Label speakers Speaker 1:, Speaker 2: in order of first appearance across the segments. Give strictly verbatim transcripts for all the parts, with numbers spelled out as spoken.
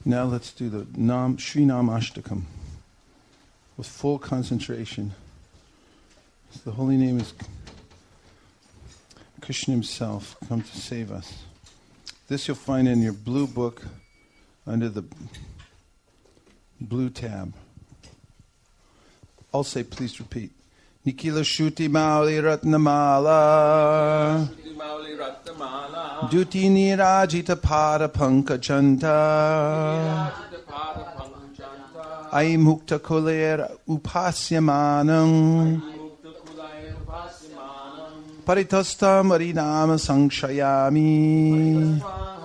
Speaker 1: Now let's do the Nam Shri Nam Ashtakam with full concentration. So the holy name is Krishna himself, come to save us. This you'll find in your blue book under the blue tab. I'll say, please repeat. Nikila Shuti Mauli Ratnamala Duti Nirajita Pada Pankajanta Ai Mukta Kuler Upasyamanam Paritostam Harinama Sangshayami.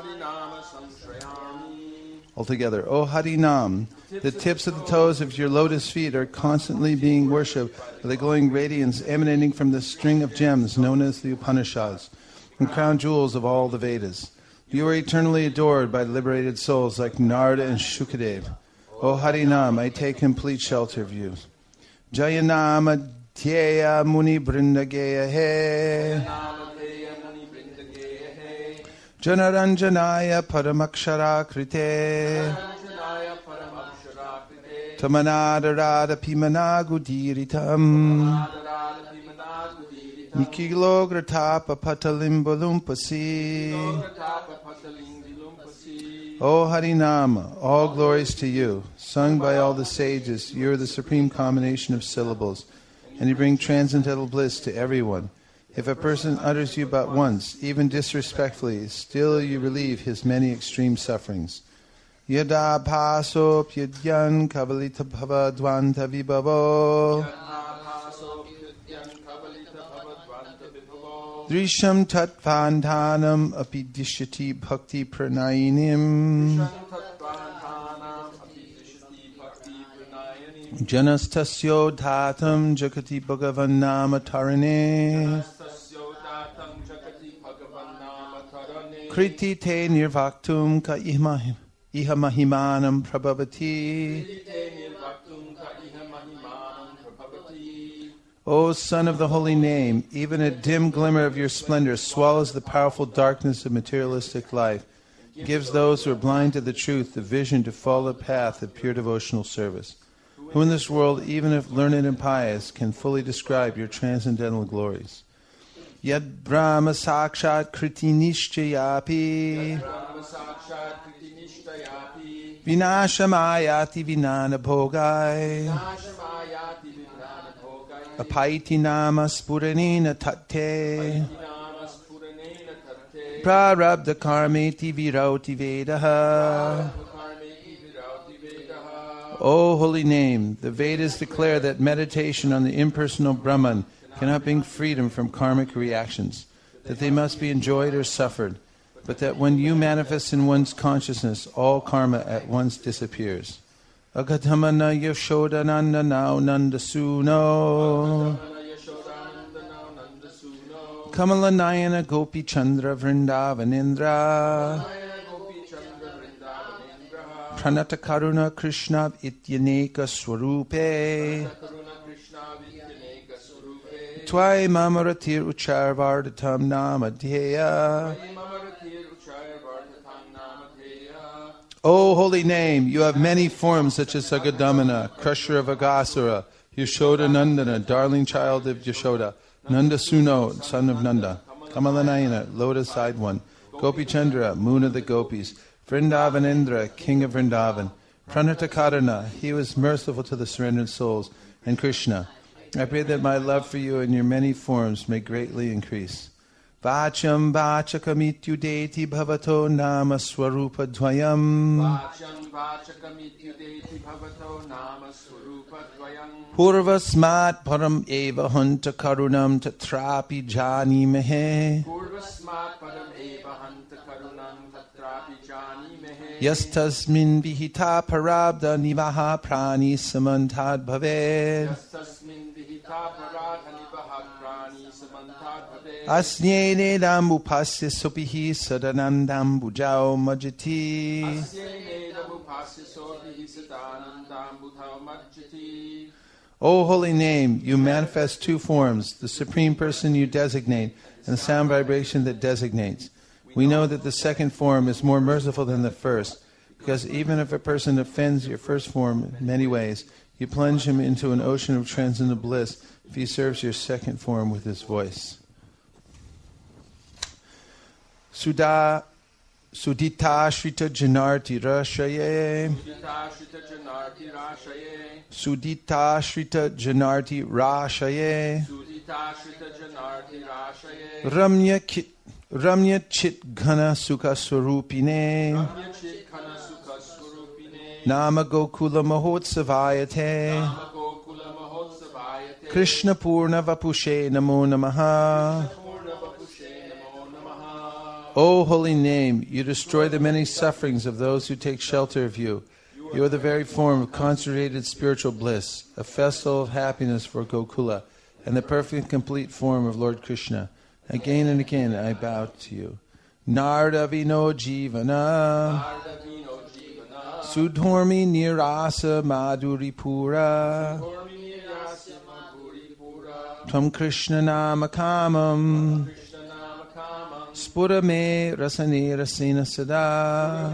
Speaker 1: Altogether, O Harinam, the tips of the toes of your lotus feet are constantly being worshipped by the glowing radiance emanating from the string of gems known as the Upanishads and crown jewels of all the Vedas. You are eternally adored by liberated souls like Narada and Shukadev. O Harinam, I take complete shelter of you. Jayanama Dhyeya Muni Brindageya He Janaranjanaya Paramakshara Krite Tamanada Pimanagudiritam Nikilogratapa Patalimbalumpasi. O Harinama, all glories to you, sung by all the sages. You are the supreme combination of syllables, and you bring transcendental bliss to everyone. If a person utters you but once, even disrespectfully, still you relieve his many extreme sufferings. Yada paso pyadyan kavalita bhavadvanta vibhavo Drisham tatvandhanam api dishyati bhakti pranayinim Janastasyo dhatam jakati bhagavan nama tarane Kriti te nirvaktum ka ihmahim Iha mahimanam prabhavati. O Son of the Holy Name, even a dim glimmer of your splendor swallows the powerful darkness of materialistic life, gives those who are blind to the truth the vision to follow the path of pure devotional service. Who in this world, even if learned and pious, can fully describe your transcendental glories? Yad Brahma Sakshat Kriti Nishchayapi Vinashamayati Vinana Bhogai Apaiti Nama Spuranina Tate Prarabdha Karmeti Virauti Vedaha. O holy name, the Vedas declare that meditation on the impersonal Brahman cannot bring freedom from karmic reactions, that they must be enjoyed or suffered, but that when you manifest in one's consciousness, all karma at once disappears. Agatamana Yashodananda now Nandasuno Kamalanayana Gopi Chandra Vrindavanindra Pranata Karuna Krishna Ityaneka Swarupe Twai Mamaratir Ucharvardatam Namadheya. O holy name, you have many forms such as Sagadamana, crusher of Agasura, Yashoda Nandana, darling child of Yashoda, Nanda Suno, son of Nanda, Kamalanayana, lotus-eyed one, Gopi Chandra, moon of the gopis, Vrindavanindra, king of Vrindavan, Pranata Karana, he was merciful to the surrendered souls, and Krishna. I pray that my love for you in your many forms may greatly increase. Vacham vachakamityudeti bhavato nama swarupa dvayam. Vacham vachakamityudeti bhavato nama swarupa dvayam. Purvasmat param eva hanta karunam tatrapi janimehe. Purvasmat param eva hanta karunam tatrapi janimehe. Yastasmin vihita parabda nivaha prani samantad bhaved. Yastasmin vihita parabda nivaha prani samantad bhaved. Asnyene dambupasya sopihi sadanandam bujao majati. Asnyene dambupasya sopihi sadanandam bujao majati. O holy name, you manifest two forms, the Supreme Person you designate and the sound vibration that designates. We know that the second form is more merciful than the first, because even if a person offends your first form in many ways, you plunge him into an ocean of transcendental bliss if he serves your second form with his voice. Sudha Sudita Shrita Janarti Rashaye Sudita Shrita Janarti Rashaye Ramya Kit Ramya Chit Ghana Sukha Swarupine Nama Gokula Mahotsavayate Krishna Purna Vapushe Namo Namaha. O holy name, you destroy the many sufferings of those who take shelter of you. You are the very form of concentrated spiritual bliss, a festival of happiness for Gokula, and the perfect and complete form of Lord Krishna. Again and again I bow to you. Narda Vino Jivana Sudhormi Nirasa Madhuripura Tvam Krishna Namakamam Spura me rasane rasena sada.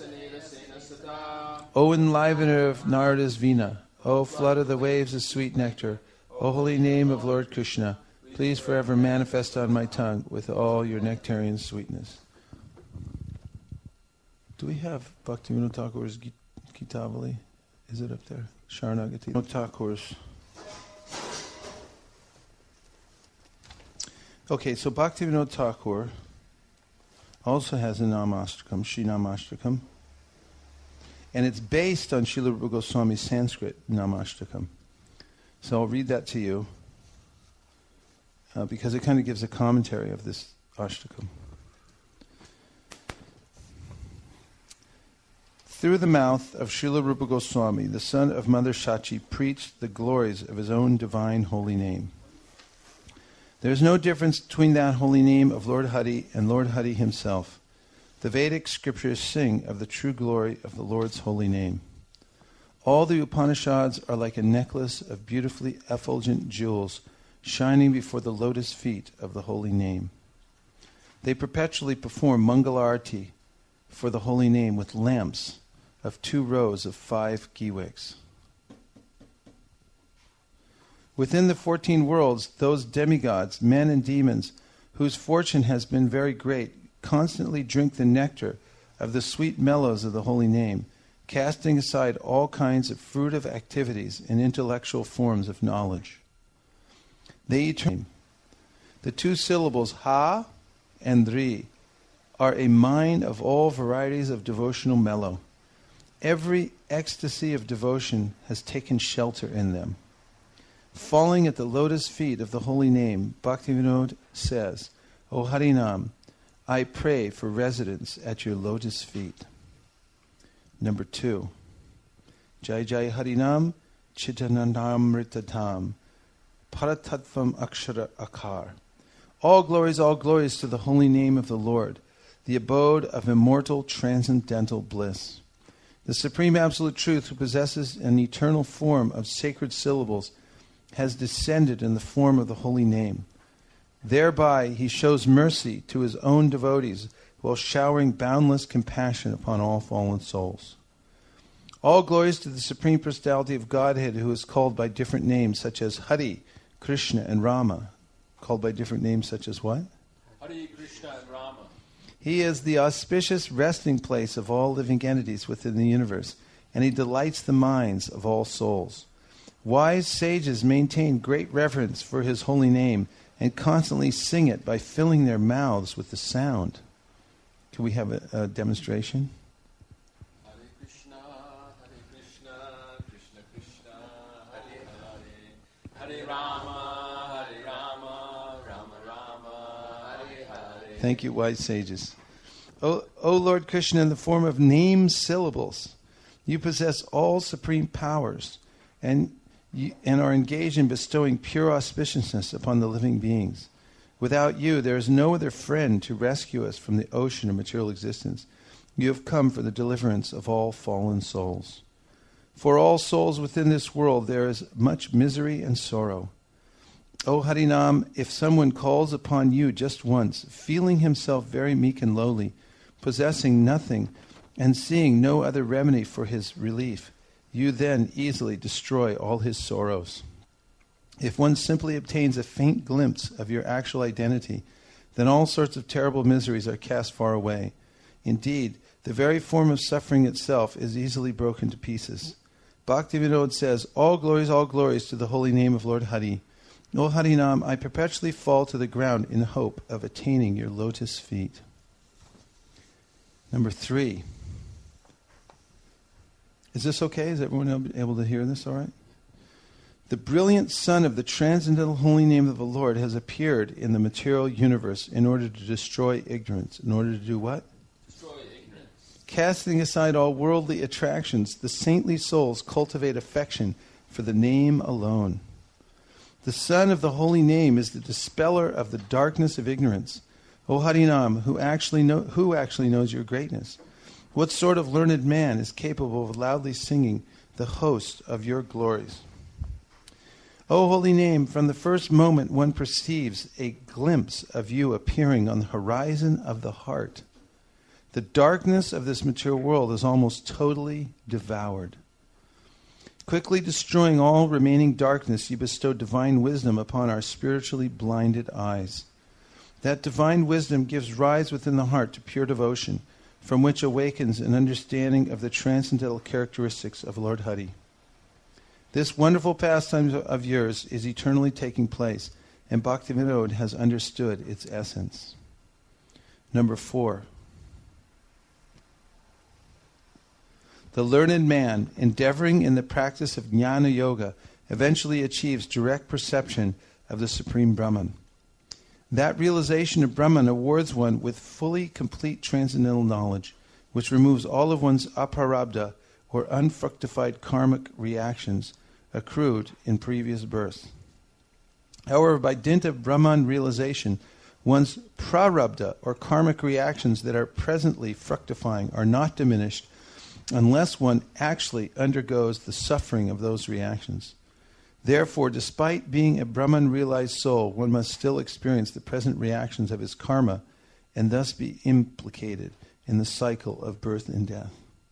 Speaker 1: O enlivener of Narada's Vina, O flood of the waves of sweet nectar, O holy name of Lord Krishna, please forever manifest on my tongue with all your nectarian sweetness. Do we have Bhaktivinoda Thakur's Gitavali? Is it up there? Sharanagati Thakur's. Okay, so Bhaktivinoda Thakur also has a Namashtakam, Shri Namashtakam, and it's based on Srila Rupa Goswami's Sanskrit Namashtakam. So I'll read that to you uh, because it kind of gives a commentary of this Ashtakam. Through the mouth of Srila Rupa Goswami, the son of Mother Shachi preached the glories of his own divine holy name. There is no difference between that holy name of Lord Hari and Lord Hari himself. The Vedic scriptures sing of the true glory of the Lord's holy name. All the Upanishads are like a necklace of beautifully effulgent jewels shining before the lotus feet of the holy name. They perpetually perform Mangalarti for the holy name with lamps of two rows of five ghee wicks. Within the fourteen worlds, those demigods, men and demons, whose fortune has been very great, constantly drink the nectar of the sweet mellows of the holy name, casting aside all kinds of fruitive activities and intellectual forms of knowledge. They eternally. The two syllables ha and dri are a mine of all varieties of devotional mellow. Every ecstasy of devotion has taken shelter in them. Falling at the lotus feet of the holy name, Bhaktivinoda says, O Harinam, I pray for residence at your lotus feet. Number two, Jai Jai Harinam Chitanandamritatam Paratattvam Akshara Akar. All glories, all glories to the holy name of the Lord, the abode of immortal transcendental bliss. The Supreme Absolute Truth, who possesses an eternal form of sacred syllables, has descended in the form of the holy name. Thereby he shows mercy to his own devotees while showering boundless compassion upon all fallen souls. All glories to the Supreme Personality of Godhead, who is called by different names such as Hari, Krishna, and Rama. Called by different names such as what?
Speaker 2: Hari, Krishna, and Rama.
Speaker 1: He is the auspicious resting place of all living entities within the universe, and he delights the minds of all souls. Wise sages maintain great reverence for his holy name and constantly sing it by filling their mouths with the sound. Can we have a, a demonstration?
Speaker 2: Hare Krishna, Hare Krishna, Krishna Krishna, Hare Hare, Hare Rama, Hare Rama, Rama Rama, Hare Hare.
Speaker 1: Thank you, wise sages. O, o Lord Krishna, in the form of name syllables, you possess all supreme powers and You, and are engaged in bestowing pure auspiciousness upon the living beings. Without you, there is no other friend to rescue us from the ocean of material existence. You have come for the deliverance of all fallen souls. For all souls within this world, there is much misery and sorrow. O Harinam, if someone calls upon you just once, feeling himself very meek and lowly, possessing nothing and seeing no other remedy for his relief, you then easily destroy all his sorrows. If one simply obtains a faint glimpse of your actual identity, then all sorts of terrible miseries are cast far away. Indeed, the very form of suffering itself is easily broken to pieces. Bhaktivinoda says, all glories, all glories to the holy name of Lord Hari. O Harinam, I perpetually fall to the ground in hope of attaining your lotus feet. Number three. Is this okay? Is everyone able to hear this all right? The brilliant sun of the transcendental holy name of the Lord has appeared in the material universe in order to destroy ignorance. In order to do what?
Speaker 2: Destroy ignorance.
Speaker 1: Casting aside all worldly attractions, the saintly souls cultivate affection for the name alone. The sun of the holy name is the dispeller of the darkness of ignorance. O Harinam, who actually, know, who actually knows your greatness? What sort of learned man is capable of loudly singing the host of your glories? O holy name, from the first moment one perceives a glimpse of you appearing on the horizon of the heart. The darkness of this material world is almost totally devoured. Quickly destroying all remaining darkness, you bestow divine wisdom upon our spiritually blinded eyes. That divine wisdom gives rise within the heart to pure devotion, from which awakens an understanding of the transcendental characteristics of Lord Hari. This wonderful pastime of yours is eternally taking place, and Bhaktivinoda has understood its essence. Number four. The learned man, endeavoring in the practice of Jnana Yoga, eventually achieves direct perception of the Supreme Brahman. That realization of Brahman awards one with fully complete transcendental knowledge, which removes all of one's aparabdha, or unfructified karmic reactions accrued in previous births. However, by dint of Brahman realization, one's prarabdha, or karmic reactions that are presently fructifying, are not diminished unless one actually undergoes the suffering of those reactions. Therefore, despite being a Brahman-realized soul, one must still experience the present reactions of his karma and thus be implicated in the cycle of birth and death.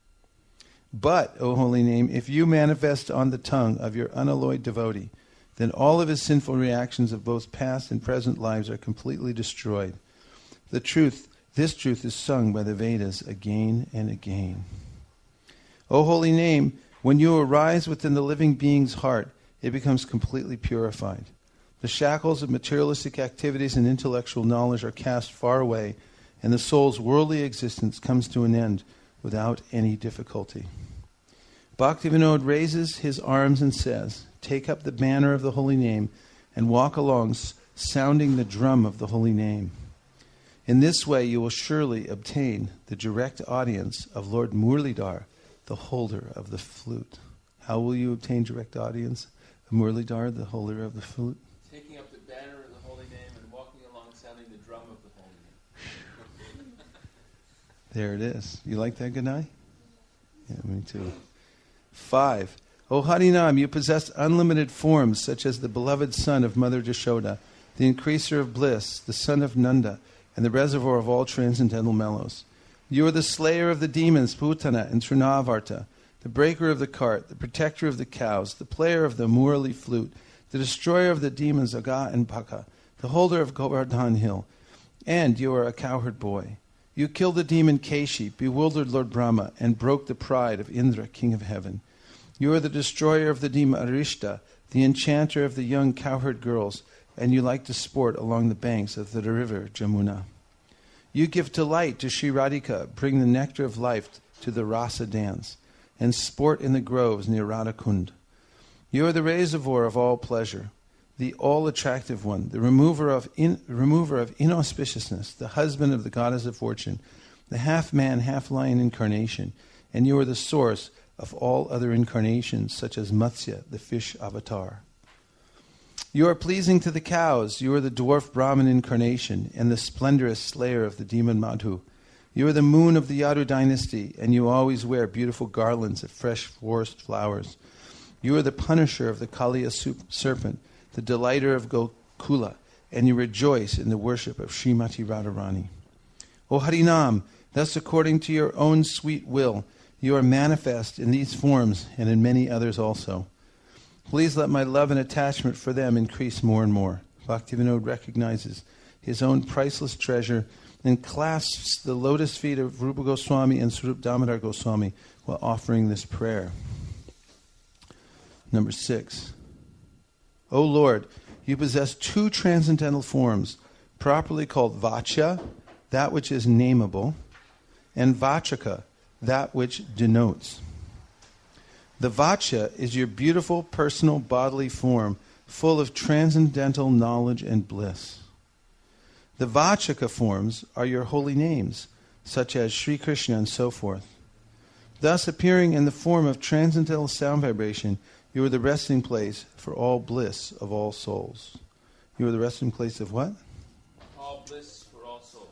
Speaker 1: But, O holy name, if you manifest on the tongue of your unalloyed devotee, then all of his sinful reactions of both past and present lives are completely destroyed. The truth, this truth is sung by the Vedas again and again. O holy name, when you arise within the living being's heart, it becomes completely purified. The shackles of materialistic activities and intellectual knowledge are cast far away, and the soul's worldly existence comes to an end without any difficulty. Bhaktivinoda raises his arms and says, take up the banner of the holy name and walk along sounding the drum of the holy name. In this way you will surely obtain the direct audience of Lord Murlidhar, the holder of the flute. How will you obtain direct audience of Murlidhar, the holder of the flute?
Speaker 2: Taking up the banner of the holy name and walking along sounding the drum of the holy name.
Speaker 1: There it is. You like that, Ganai? Yeah, me too. Five. O Harinam, you possess unlimited forms, such as the beloved son of Mother Jashoda, the increaser of bliss, the son of Nanda, and the reservoir of all transcendental mellows. You are the slayer of the demons, Putana and Trinavarta, the breaker of the cart, the protector of the cows, the player of the Murali flute, the destroyer of the demons Aga and Baka, the holder of Govardhan Hill, and you are a cowherd boy. You killed the demon Keshi, bewildered Lord Brahma, and broke the pride of Indra, king of heaven. You are the destroyer of the demon Arishta, the enchanter of the young cowherd girls, and you like to sport along the banks of the river Jamuna. You give delight to Sri Radhika, bring the nectar of life to the Rasa dance, and sport in the groves near Radhakund. You are the reservoir of all pleasure, the all-attractive one, the remover of in, remover of inauspiciousness, the husband of the goddess of fortune, the half-man, half-lion incarnation, and you are the source of all other incarnations, such as Matsya, the fish avatar. You are pleasing to the cows, you are the dwarf Brahman incarnation, and the splendorous slayer of the demon Madhu. You are the moon of the Yadu dynasty, and you always wear beautiful garlands of fresh forest flowers. You are the punisher of the Kaliya serpent, the delighter of Gokula, and you rejoice in the worship of Srimati Radharani. O Harinam, Thus, according to your own sweet will, you are manifest in these forms and in many others also. Please let my love and attachment for them increase more and more. Bhaktivinoda recognizes his own priceless treasure and clasps the lotus feet of Rupa Goswami and Swarup Damodar Goswami while offering this prayer. Number six. O Lord, you possess two transcendental forms, properly called Vacha, that which is nameable, and Vachaka, that which denotes. The Vacha is your beautiful personal bodily form, full of transcendental knowledge and bliss. The Vachaka forms are your holy names, such as Sri Krishna and so forth. Thus, appearing in the form of transcendental sound vibration, you are the resting place for all bliss of all souls. You are the resting place of what?
Speaker 2: All bliss for all souls.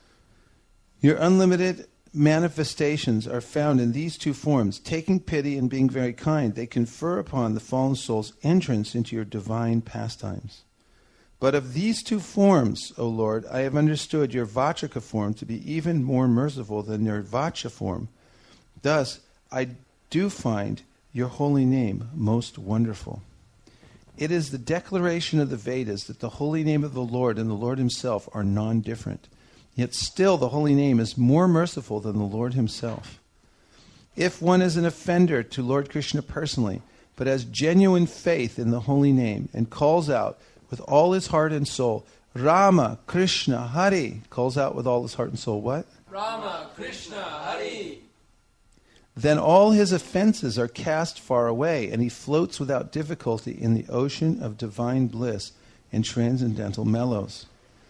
Speaker 1: Your unlimited manifestations are found in these two forms. Taking pity and being very kind, they confer upon the fallen soul's entrance into your divine pastimes. But of these two forms, O Lord, I have understood your Vachaka form to be even more merciful than your Vacha form. Thus, I do find your holy name most wonderful. It is the declaration of the Vedas that the holy name of the Lord and the Lord himself are non-different. Yet still the holy name is more merciful than the Lord himself. If one is an offender to Lord Krishna personally, but has genuine faith in the holy name and calls out with all his heart and soul, Rama, Krishna, Hari, calls out with all his heart and soul, what?
Speaker 2: Rama, Krishna, Hari.
Speaker 1: Then all his offenses are cast far away, and he floats without difficulty in the ocean of divine bliss and transcendental mellows.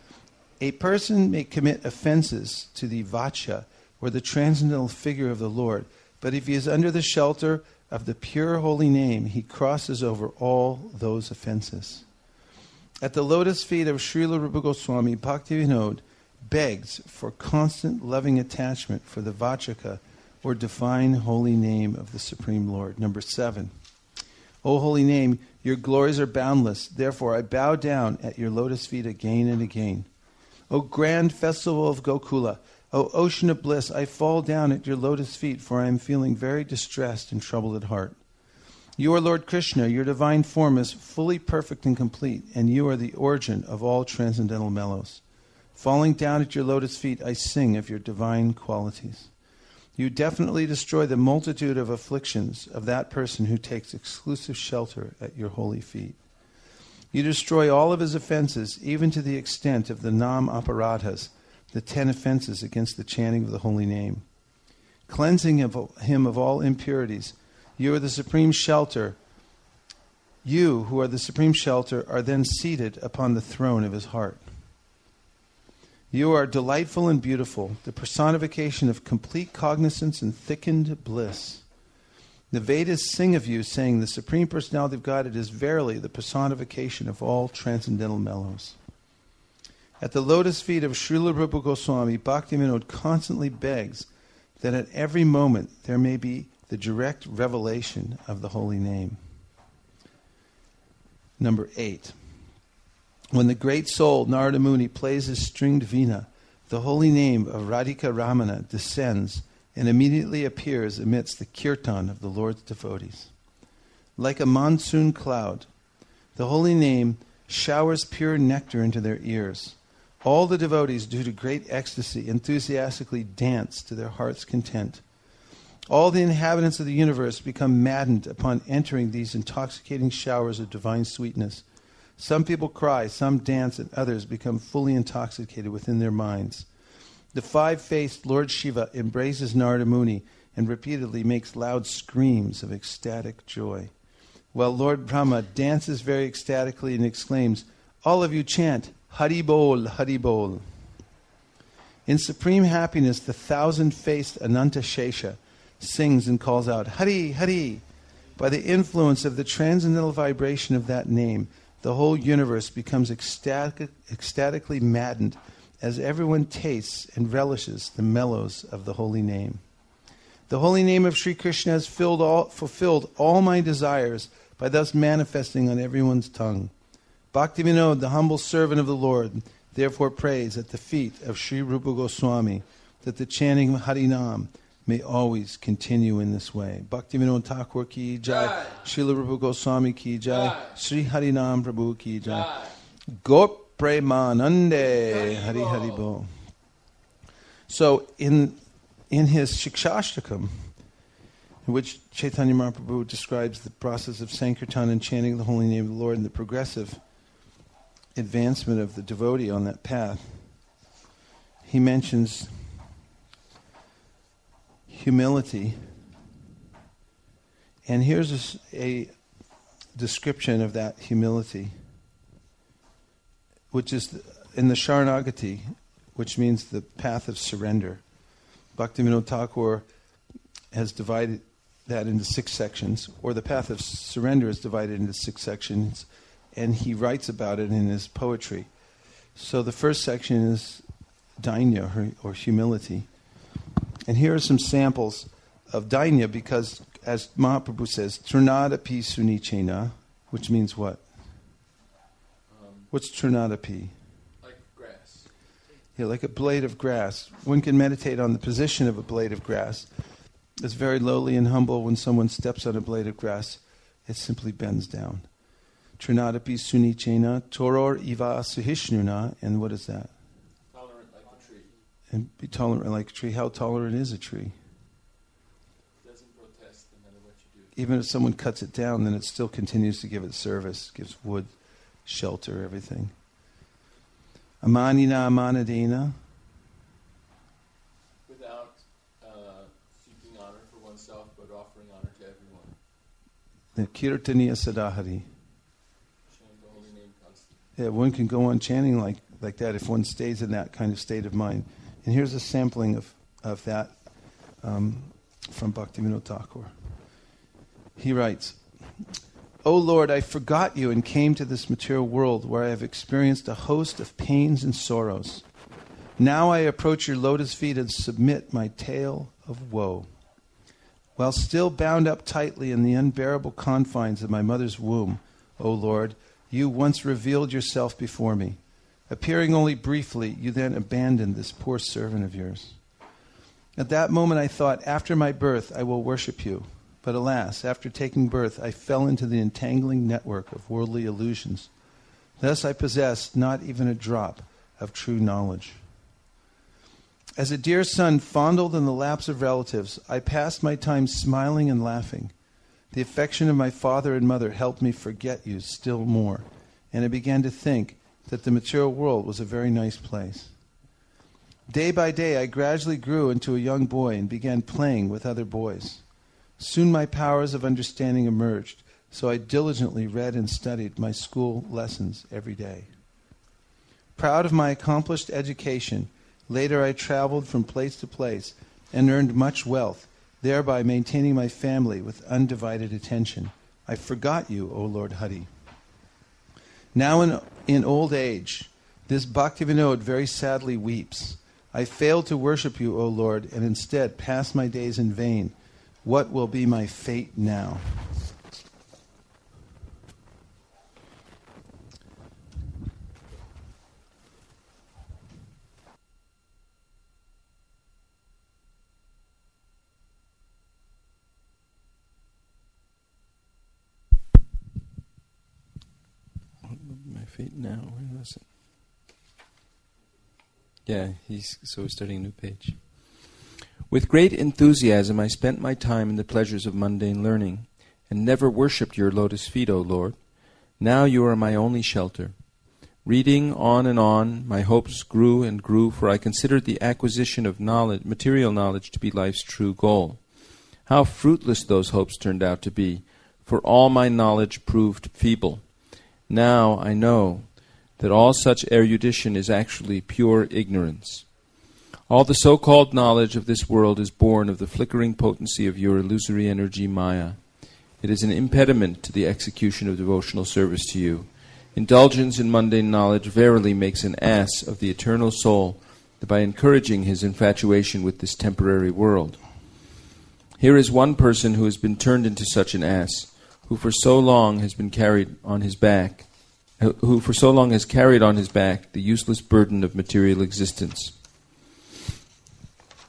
Speaker 1: A person may commit offenses to the Vacha, or the transcendental figure of the Lord, but if he is under the shelter of the pure holy name, he crosses over all those offenses. At the lotus feet of Srila Rupa Goswami, Bhaktivinoda begs for constant loving attachment for the Vachaka, or divine holy name of the Supreme Lord. Number seven. O holy name, your glories are boundless. Therefore I bow down at your lotus feet again and again. O grand festival of Gokula, O ocean of bliss, I fall down at your lotus feet, for I am feeling very distressed and troubled at heart. You are Lord Krishna, your divine form is fully perfect and complete, and you are the origin of all transcendental mellows. Falling down at your lotus feet, I sing of your divine qualities. You definitely destroy the multitude of afflictions of that person who takes exclusive shelter at your holy feet. You destroy all of his offenses, even to the extent of the Nam Aparadhas, the ten offenses against the chanting of the holy name. Cleansing of him of all impurities, you are the supreme shelter. You, who are the supreme shelter, are then seated upon the throne of his heart. You are delightful and beautiful, the personification of complete cognizance and thickened bliss. The Vedas sing of you, saying, the Supreme Personality of God, it is verily the personification of all transcendental mellows. At the lotus feet of Srila Rupa Goswami, Bhaktivinoda constantly begs that at every moment there may be the direct revelation of the holy name. Number eight. When the great soul Narada Muni plays his stringed veena, the holy name of Radhika Ramana descends and immediately appears amidst the kirtan of the Lord's devotees. Like a monsoon cloud, the holy name showers pure nectar into their ears. All the devotees, due to great ecstasy, enthusiastically dance to their heart's content. All the inhabitants of the universe become maddened upon entering these intoxicating showers of divine sweetness. Some people cry, some dance, and others become fully intoxicated within their minds. The five-faced Lord Shiva embraces Narada Muni and repeatedly makes loud screams of ecstatic joy, while Lord Brahma dances very ecstatically and exclaims, all of you chant, Hari Bol, Hari Bol. In supreme happiness, the thousand-faced Ananta Shesha sings and calls out, Hari, Hari. By the influence of the transcendental vibration of that name, the whole universe becomes ecstatic, ecstatically maddened as everyone tastes and relishes the mellows of the holy name. The holy name of Sri Krishna has filled all, fulfilled all my desires by thus manifesting on everyone's tongue. Bhaktivinoda, the humble servant of the Lord, therefore prays at the feet of Sri Rupa Goswami that the chanting of Harinam may always continue in this way. Bhaktivinoda Thakur ki jai, Srila Rupa Goswami ki jai, Sri Harinam Prabhu ki jai. Gop Premanande Hari Hari Bo. So in in his Shikshashtakam, in which Chaitanya Mahaprabhu describes the process of Sankirtan and chanting the holy name of the Lord and the progressive advancement of the devotee on that path, he mentions humility. And here's a, a description of that humility, which is the, in the Sharanagati, which means the path of surrender. Bhaktivinoda Thakur has divided that into six sections, or the path of surrender is divided into six sections, and he writes about it in his poetry. So the first section is Dainya, or, or humility. And here are some samples of Dainya, because as Mahaprabhu says, Trunadapi Sunichena, which means what?
Speaker 2: Um,
Speaker 1: What's Trunadapi?
Speaker 2: like grass.
Speaker 1: Yeah, like a blade of grass. One can meditate on the position of a blade of grass. It's very lowly and humble. When someone steps on a blade of grass, it simply bends down. Trinadapi Sunichena, Toror Iva Suhishnuna, and what is that?
Speaker 2: Tolerant like a tree.
Speaker 1: And be tolerant like a tree. How tolerant is a tree?
Speaker 2: Doesn't protest no matter what you do.
Speaker 1: Even if someone cuts it down, then it still continues to give it service, gives wood, shelter, everything. Amanina Amanadena.
Speaker 2: Without uh, seeking honor for oneself, but offering honor to everyone.
Speaker 1: The Kirtaniya Sadahari.
Speaker 2: Chanting the holy name constantly.
Speaker 1: Yeah, one can go on chanting like, like that if one stays in that kind of state of mind. And here's a sampling of, of that um, from Bhaktivinoda Thakur. He writes, O Lord, I forgot you and came to this material world where I have experienced a host of pains and sorrows. Now I approach your lotus feet and submit my tale of woe. While still bound up tightly in the unbearable confines of my mother's womb, O Lord, you once revealed yourself before me. Appearing only briefly, you then abandoned this poor servant of yours. At that moment I thought, after my birth I will worship you. But alas, after taking birth, I fell into the entangling network of worldly illusions. Thus I possessed not even a drop of true knowledge. As a dear son fondled in the laps of relatives, I passed my time smiling and laughing. The affection of my father and mother helped me forget you still more, and I began to think that the material world was a very nice place. Day by day, I gradually grew into a young boy and began playing with other boys. Soon my powers of understanding emerged, so I diligently read and studied my school lessons every day. Proud of my accomplished education, later I traveled from place to place and earned much wealth, thereby maintaining my family with undivided attention. I forgot you, O Lord Hari. Now in, in old age, this Bhaktivinoda very sadly weeps. I failed to worship you, O Lord, and instead passed my days in vain. What will be my fate now? What will be my fate now? Where was it?
Speaker 3: Yeah, he's so he's starting a new page. With great enthusiasm I spent my time in the pleasures of mundane learning, and never worshipped your lotus feet, O Lord. Now you are my only shelter. Reading on and on, my hopes grew and grew, for I considered the acquisition of knowledge, material knowledge to be life's true goal. How fruitless those hopes turned out to be, for all my knowledge proved feeble. Now I know that all such erudition is actually pure ignorance. All the so-called knowledge of this world is born of the flickering potency of your illusory energy, Maya. It is an impediment to the execution of devotional service to you. Indulgence in mundane knowledge verily makes an ass of the eternal soul by encouraging his infatuation with this temporary world. Here is one person who has been turned into such an ass, who for so long has been carried on his back, who for so long has carried on his back the useless burden of material existence.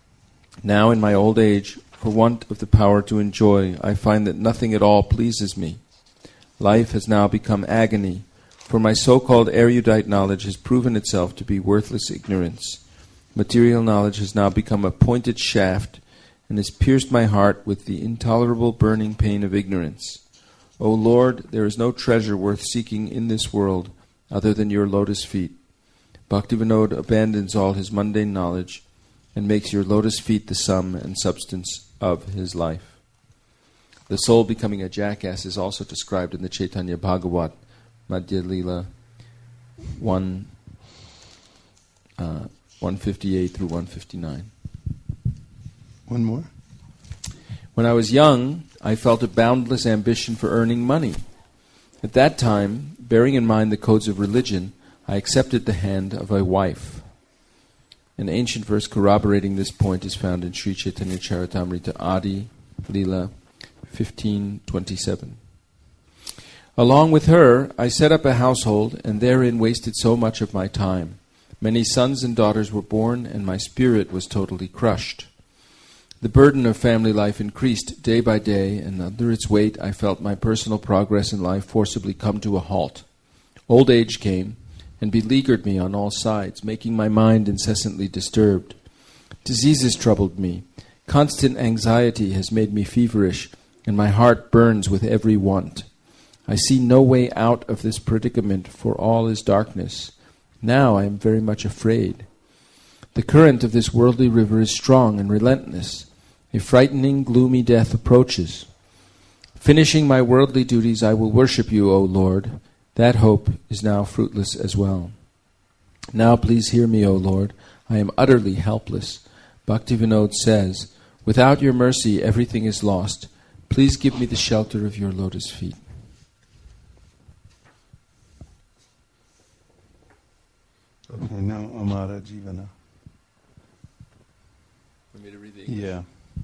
Speaker 3: Now in my old age, for want of the power to enjoy, I find that nothing at all pleases me. Life has now become agony, for my so-called erudite knowledge has proven itself to be worthless ignorance. Material knowledge has now become a pointed shaft and has pierced my heart with the intolerable burning pain of ignorance. O Lord, there is no treasure worth seeking in this world other than your lotus feet. Bhaktivinoda abandons all his mundane knowledge and makes your lotus feet the sum and substance of his life. The soul becoming a jackass is also described in the Chaitanya Bhagavat, Madhya Lila one, uh, one fifty-eight through one fifty-nine.
Speaker 1: One more.
Speaker 3: When I was young, I felt a boundless ambition for earning money. At that time, bearing in mind the codes of religion, I accepted the hand of a wife. An ancient verse corroborating this point is found in Sri Chaitanya Charitamrita Adi Lila fifteen twenty-seven. Along with her, I set up a household and therein wasted so much of my time. Many sons and daughters were born and my spirit was totally crushed. The burden of family life increased day by day, and under its weight I felt my personal progress in life forcibly come to a halt. Old age came and beleaguered me on all sides, making my mind incessantly disturbed. Diseases troubled me. Constant anxiety has made me feverish, and my heart burns with every want. I see no way out of this predicament, for all is darkness. Now I am very much afraid. The current of this worldly river is strong and relentless. A frightening, gloomy death approaches. Finishing my worldly duties, I will worship you, O Lord. That hope is now fruitless as well. Now please hear me, O Lord. I am utterly helpless. Bhaktivinoda says, without your mercy, everything is lost. Please give me the shelter of your lotus feet.
Speaker 1: Okay, now Amara Jivana.
Speaker 3: Want me to read the English?
Speaker 1: Yeah.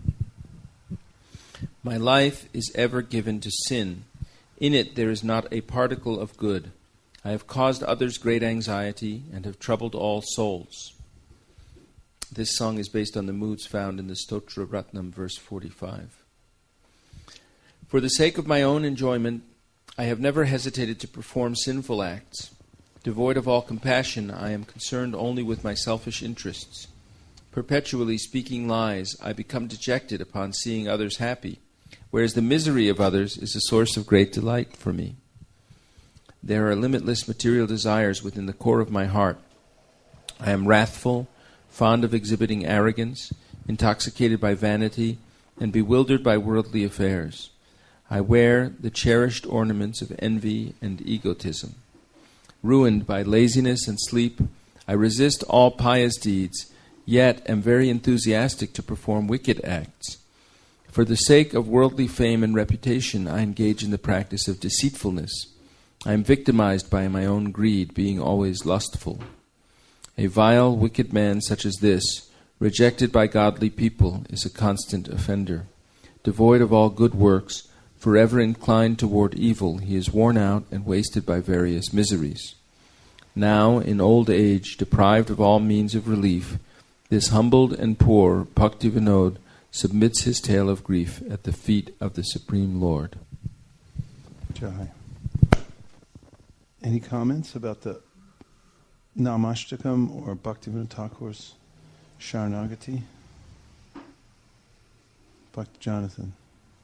Speaker 3: My life is ever given to sin. In it there is not a particle of good. I have caused others great anxiety and have troubled all souls. This song is based on the moods found in the Stotra Ratnam, verse forty-five. For the sake of my own enjoyment, I have never hesitated to perform sinful acts. Devoid of all compassion, I am concerned only with my selfish interests. Perpetually speaking lies, I become dejected upon seeing others happy, whereas the misery of others is a source of great delight for me. There are limitless material desires within the core of my heart. I am wrathful, fond of exhibiting arrogance, intoxicated by vanity, and bewildered by worldly affairs. I wear the cherished ornaments of envy and egotism. Ruined by laziness and sleep, I resist all pious deeds, yet am very enthusiastic to perform wicked acts. For the sake of worldly fame and reputation, I engage in the practice of deceitfulness. I am victimized by my own greed, being always lustful. A vile, wicked man such as this, rejected by godly people, is a constant offender. Devoid of all good works, forever inclined toward evil, he is worn out and wasted by various miseries. Now, in old age, deprived of all means of relief, this humbled and poor Bhaktivinoda submits his tale of grief at the feet of the Supreme Lord.
Speaker 1: Jai. Any comments about the Namashtakam or Bhaktivinoda Thakur's Sharanagati? Bhakti Jonathan.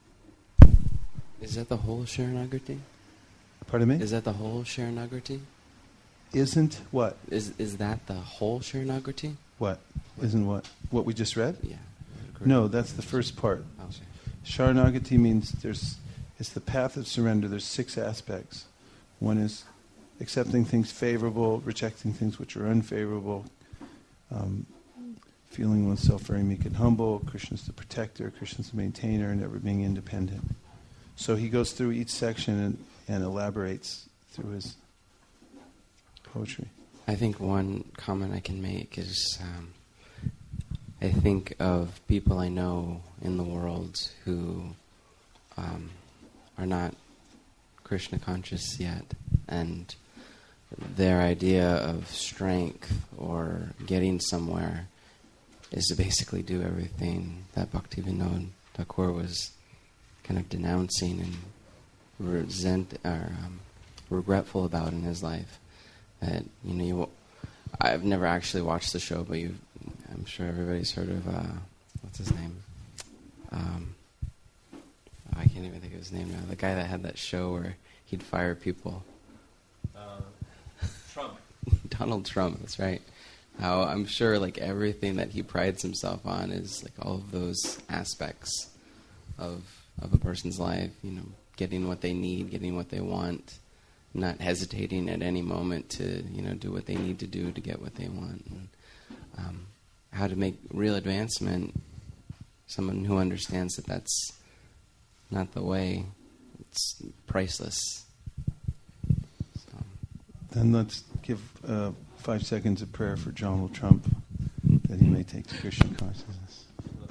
Speaker 4: Is that the whole Sharanagati?
Speaker 1: Pardon me?
Speaker 4: Is that the whole Sharanagati?
Speaker 1: Isn't what?
Speaker 4: Is is that the whole Sharanagati?
Speaker 1: What? Isn't what? What we just read?
Speaker 4: Yeah.
Speaker 1: No, that's the first part.
Speaker 4: Okay.
Speaker 1: Sharanagati means there's it's the path of surrender. There's six aspects. One is accepting things favorable, rejecting things which are unfavorable, um, feeling oneself very meek and humble. Krishna's the protector, Krishna's the maintainer, and never being independent. So he goes through each section and, and elaborates through his poetry.
Speaker 4: I think one comment I can make is um, I think of people I know in the world who um, are not Krishna conscious yet, and their idea of strength or getting somewhere is to basically do everything that Bhaktivinoda Thakur was kind of denouncing and resent or um, regretful about in his life. That you know, you, I've never actually watched the show, but you, I'm sure everybody's heard of uh, what's his name. Um, I can't even think of his name now. The guy that had that show where he'd fire people.
Speaker 2: Uh, Trump.
Speaker 4: Donald Trump. That's right. How I'm sure like everything that he prides himself on is like all of those aspects of of a person's life, you know, getting what they need, getting what they want, not hesitating at any moment to, you know, do what they need to do to get what they want. And, um, how to make real advancement, someone who understands that that's not the way, it's priceless. So.
Speaker 1: Then let's give uh, five seconds of prayer for Donald Trump, that he may take to Krishna consciousness.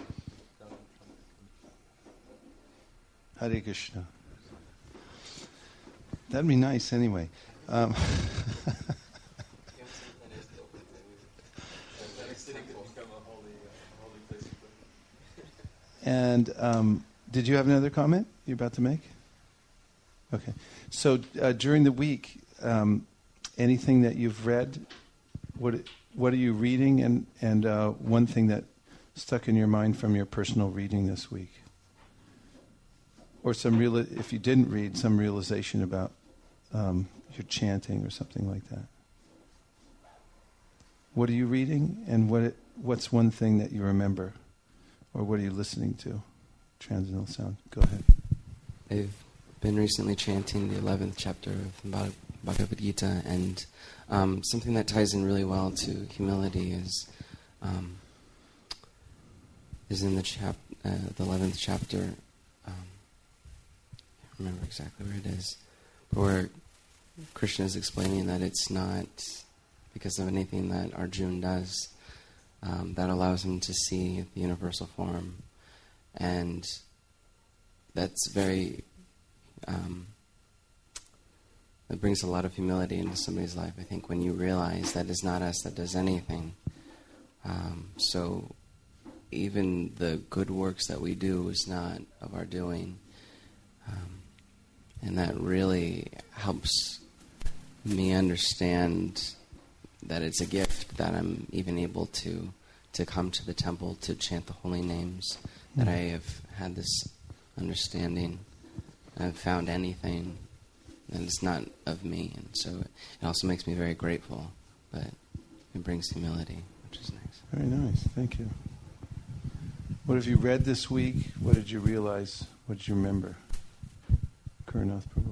Speaker 1: Hare Krishna. That'd be nice anyway. Um, and um, did you have another comment you're about to make? Okay. So uh, during the week, um, anything that you've read, what what are you reading, and and uh, one thing that stuck in your mind from your personal reading this week, or some real, if you didn't read, some realization about um, your chanting or something like that. What are you reading, and what it, what's one thing that you remember, or what are you listening to? Transcendental sound. Go ahead.
Speaker 4: I've been recently chanting the eleventh chapter of the Bhagavad Gita, and um, something that ties in really well to humility is um, is in the chap uh, the eleventh chapter. Um, I don't remember exactly where it is, but where Krishna is explaining that it's not because of anything that Arjuna does um, that allows him to see the universal form, and that's very. Um, it brings a lot of humility into somebody's life, I think, when you realize that it's not us that does anything. Um, so even the good works that we do is not of our doing. Um, and that really helps me understand that it's a gift that I'm even able to, to come to the temple to chant the holy names, mm-hmm. that I have had this understanding. I've found anything, and it's not of me, and so it also makes me very grateful, but it brings humility, which is nice.
Speaker 1: Very nice, thank you. What have you read this week? What did you realize? What did you remember? Kuranath Prabhu.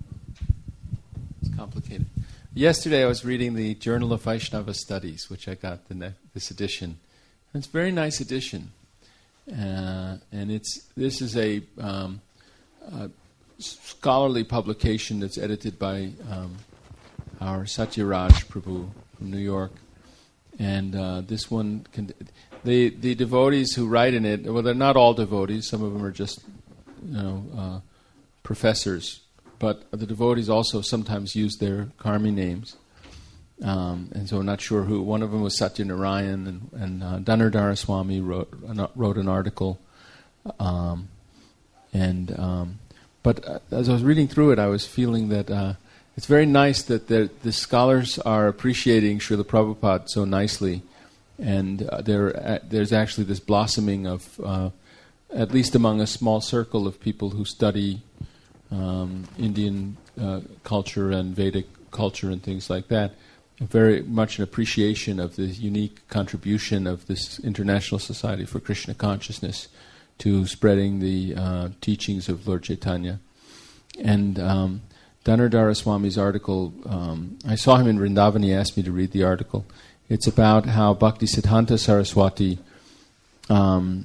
Speaker 3: It's complicated. Yesterday I was reading the Journal of Vaishnava Studies, which I got the ne- this edition. And it's a very nice edition, uh, and it's this is a um, uh, scholarly publication that's edited by um, our Satyaraj Prabhu from New York, and uh, this one, can, the the devotees who write in it, well, they're not all devotees. Some of them are just, you know, uh, professors, but the devotees also sometimes use their karmi names, um, and so I'm not sure who. One of them was Satyanarayan, and, and uh, Dhanurdhara Swami wrote wrote an article, um, and. Um, But uh, as I was reading through it, I was feeling that uh, it's very nice that the, the scholars are appreciating Srila Prabhupada so nicely, and uh, there uh, there's actually this blossoming of, uh, at least among a small circle of people who study um, Indian uh, culture and Vedic culture and things like that, very much an appreciation of the unique contribution of this International Society for Krishna Consciousness to spreading the uh, teachings of Lord Chaitanya. And um, Dhanurdhara Swami's article, um, I saw him in Vrindavan, he asked me to read the article. It's about how Bhaktisiddhanta Saraswati um,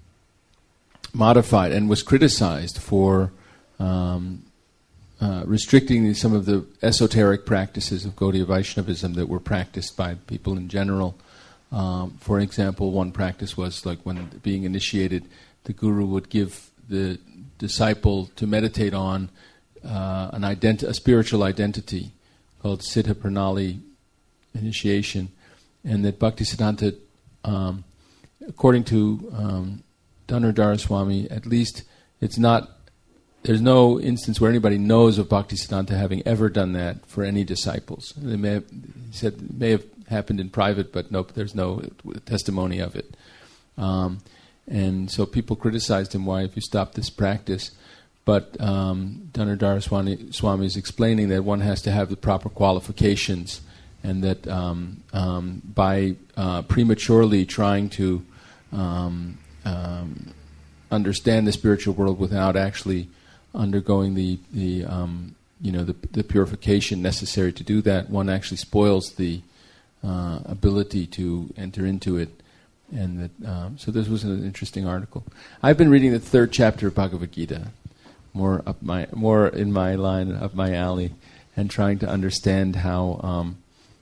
Speaker 3: modified and was criticized for um, uh, restricting some of the esoteric practices of Gaudiya Vaishnavism that were practiced by people in general. Um, for example, one practice was like when being initiated, the guru would give the disciple to meditate on uh, an identi- a spiritual identity called Siddha Pranali initiation, and that Bhaktisiddhanta um, according to um, Dhanurdhara Swami, at least it's not, there's no instance where anybody knows of Bhaktisiddhanta having ever done that for any disciples. They may have, he said it may have happened in private, but nope, there's no testimony of it. Um, and so people criticized him, why have you stopped this practice? But um, Dhanurdhara Swami, Swami is explaining that one has to have the proper qualifications, and that um, um, by uh, prematurely trying to um, um, understand the spiritual world without actually undergoing the the um, you know the, the purification necessary to do that, one actually spoils the uh, ability to enter into it. And that um, so this was an interesting article. I've been reading the third chapter of Bhagavad Gita, more up my more in my line up my alley, and trying to understand how um,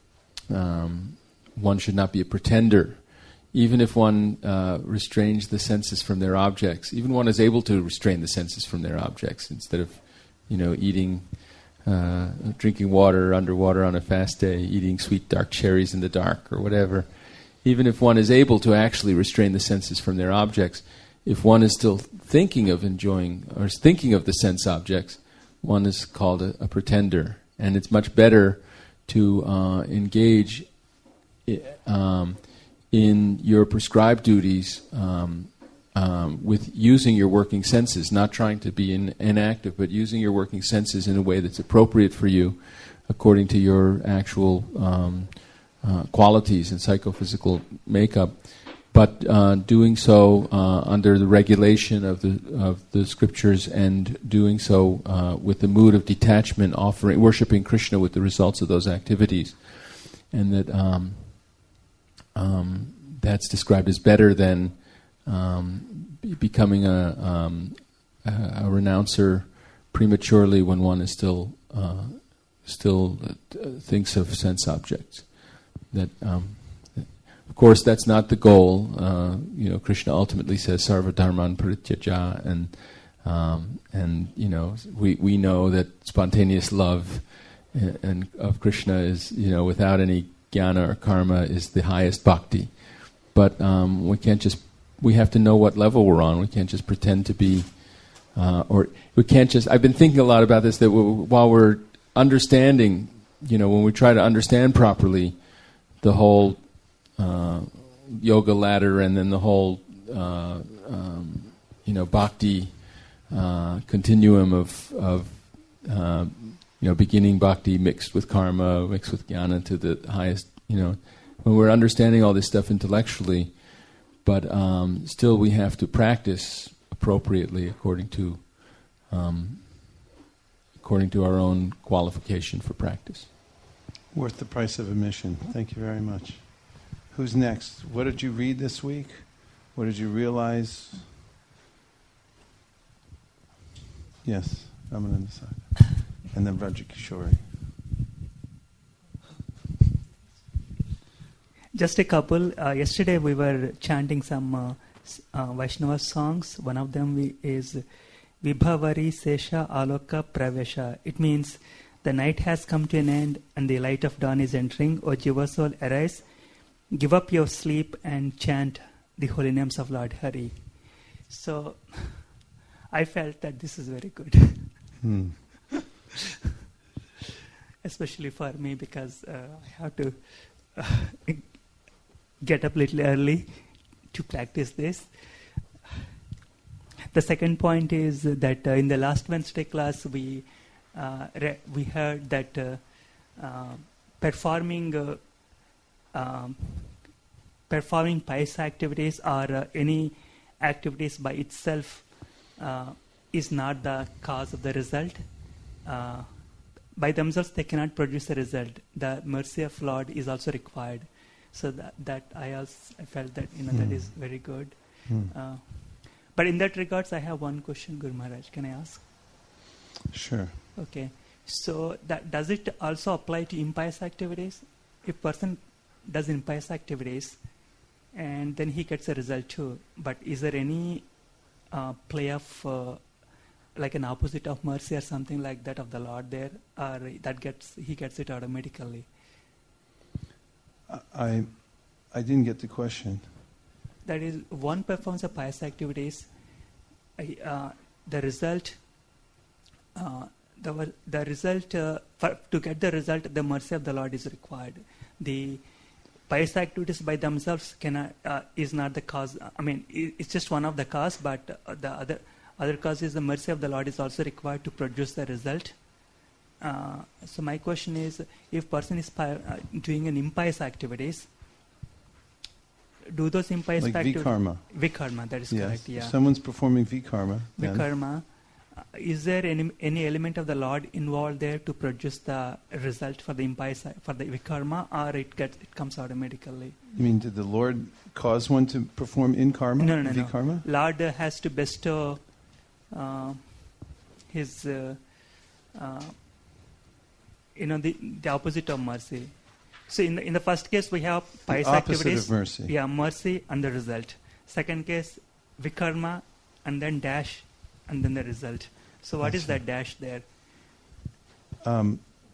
Speaker 3: um, one should not be a pretender. Even if one uh, restrains the senses from their objects, even one is able to restrain the senses from their objects instead of, you know, eating, uh, drinking water underwater on a fast day, eating sweet dark cherries in the dark or whatever. Even if one is able to actually restrain the senses from their objects, if one is still thinking of enjoying or is thinking of the sense objects, one is called a, a pretender. And it's much better to uh, engage I, um, in your prescribed duties um, um, with using your working senses, not trying to be in, inactive, but using your working senses in a way that's appropriate for you according to your actual um, uh, qualities and psychophysical makeup, but uh, doing so uh, under the regulation of the of the scriptures, and doing so uh, with the mood of detachment, offering, worshiping Krishna with the results of those activities, and that. Um, Um, that's described as better than um, be becoming a, um, a, a renouncer prematurely when one is still uh, still uh, thinks of sense objects. That, um, of course, that's not the goal. Uh, you know, Krishna ultimately says "Sarva dharman parityaja," and um, and you know we we know that spontaneous love and, and of Krishna is, you know, without any jnana or karma, is the highest bhakti. But um, we can't just, we have to know what level we're on. We can't just pretend to be, uh, or we can't just, I've been thinking a lot about this, that we, while we're understanding, you know, when we try to understand properly the whole uh, yoga ladder and then the whole, uh, um, you know, bhakti uh, continuum of, of uh, you know, beginning bhakti mixed with karma, mixed with jnana to the highest, you know, when we're understanding all this stuff intellectually, but um, still we have to practice appropriately according to um, according to our own qualification for practice.
Speaker 1: Worth the price of admission. Thank you very much. Who's next? What did you read this week? What did you realize? Yes, Ramananda side. And then Vrajakishori.
Speaker 5: Just a couple. Uh, yesterday we were chanting some uh, uh, Vaishnava songs. One of them we, is Vibhavari Sesha Aloka Pravesha. It means the night has come to an end and the light of dawn is entering. O Jiva soul, arise, give up your sleep and chant the holy names of Lord Hari. So I felt that this is very good.
Speaker 1: Hmm.
Speaker 5: Especially for me, because uh, I have to uh, get up a little early to practice this. The second point is that uh, in the last Wednesday class we uh, re- we heard that uh, uh, performing uh, um, performing pious activities or uh, any activities by itself uh, is not the cause of the result. Uh, by themselves they cannot produce a result. The mercy of Lord is also required. So that, that I also I felt that, you know, mm. that is very good. Mm. Uh, but in that regards, I have one question, Guru Maharaj. Can I ask?
Speaker 1: Sure.
Speaker 5: Okay. So that does it also apply to impious activities? If person does impious activities and then he gets a result too, but is there any uh, play of uh, like an opposite of mercy or something like that of the Lord there, or that gets he gets it automatically?
Speaker 1: I I didn't get the question.
Speaker 5: that is, one performs a pious activities, uh, the result, uh, the the result uh, for, to get the result, the mercy of the Lord is required. The pious activities by themselves cannot uh, is not the cause. I mean, it's just one of the cause, but uh, the other other cause is the mercy of the Lord is also required to produce the result. Uh, so my question is, if person is pi- uh, doing an impious activities, do those impious
Speaker 1: like
Speaker 5: activities...
Speaker 1: vikarma.
Speaker 5: Vikarma, that is
Speaker 1: Yes.
Speaker 5: correct, yeah.
Speaker 1: If someone's performing vikarma, then
Speaker 5: Vikarma, uh, is there any any element of the Lord involved there to produce the result for the impious, for the vikarma, or it gets it comes automatically?
Speaker 1: you mean did the Lord cause one to perform in karma?
Speaker 5: No, no, no.
Speaker 1: vikarma?
Speaker 5: no. Lord uh, has to bestow uh, his, uh, uh, you know, the the opposite of mercy. So in the, in the first case, we have pious
Speaker 1: the opposite
Speaker 5: activities.
Speaker 1: of mercy.
Speaker 5: Yeah, mercy and the result. Second case, vikarma, and then dash, and then the result. So what
Speaker 1: I
Speaker 5: is
Speaker 1: see.
Speaker 5: that dash there?
Speaker 1: Um,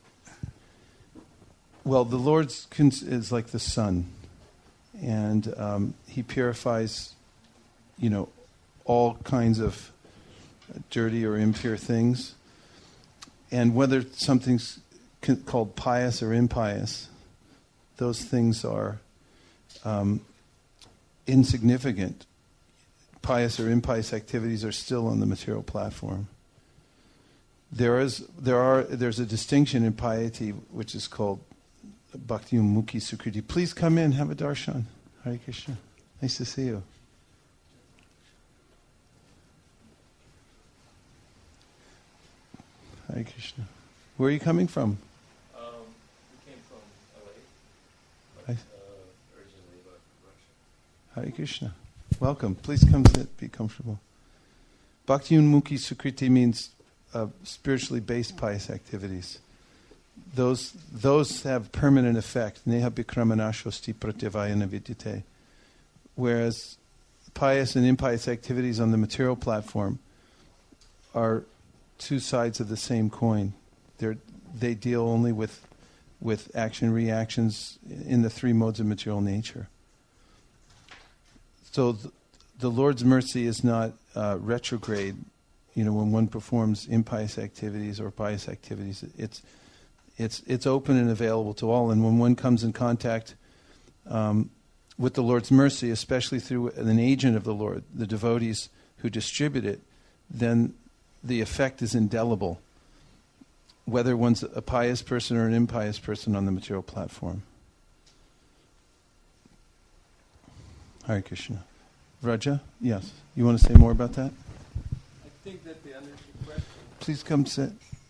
Speaker 1: well, the Lord's cons- is like the sun, and um, He purifies, you know, all kinds of dirty or impure things. And whether something's c- called pious or impious, those things are um, insignificant. Pious or impious activities are still on the material platform. There is, there are, there's a distinction in piety which is called Bhakti Mukhi Sukriti. Please come in, have a darshan. Hare Krishna. Nice to see you. Hare Krishna. Where are you coming from?
Speaker 2: Um, we came from L A,
Speaker 1: I-
Speaker 2: but uh, originally but from Russia.
Speaker 1: Hare Krishna. Welcome. Please come sit. Be comfortable. Bhakti Mukhi Sukriti means uh, spiritually based pious activities. Those those have permanent effect. Neha bikramanashosti pratyavayana vidyate. Whereas pious and impious activities on the material platform are two sides of the same coin. They're, they deal only with with action reactions in the three modes of material nature. So th- the Lord's mercy is not uh, retrograde. You know, when one performs impious activities or pious activities, it's it's it's open and available to all. And when one comes in contact um, with the Lord's mercy, especially through an agent of the Lord, the devotees who distribute it, then the effect is indelible, whether one's a pious person or an impious person on the material platform. Hare Krishna. Raja, yes. You want to say more about that?
Speaker 3: I think that the understood question.
Speaker 1: Please come sit.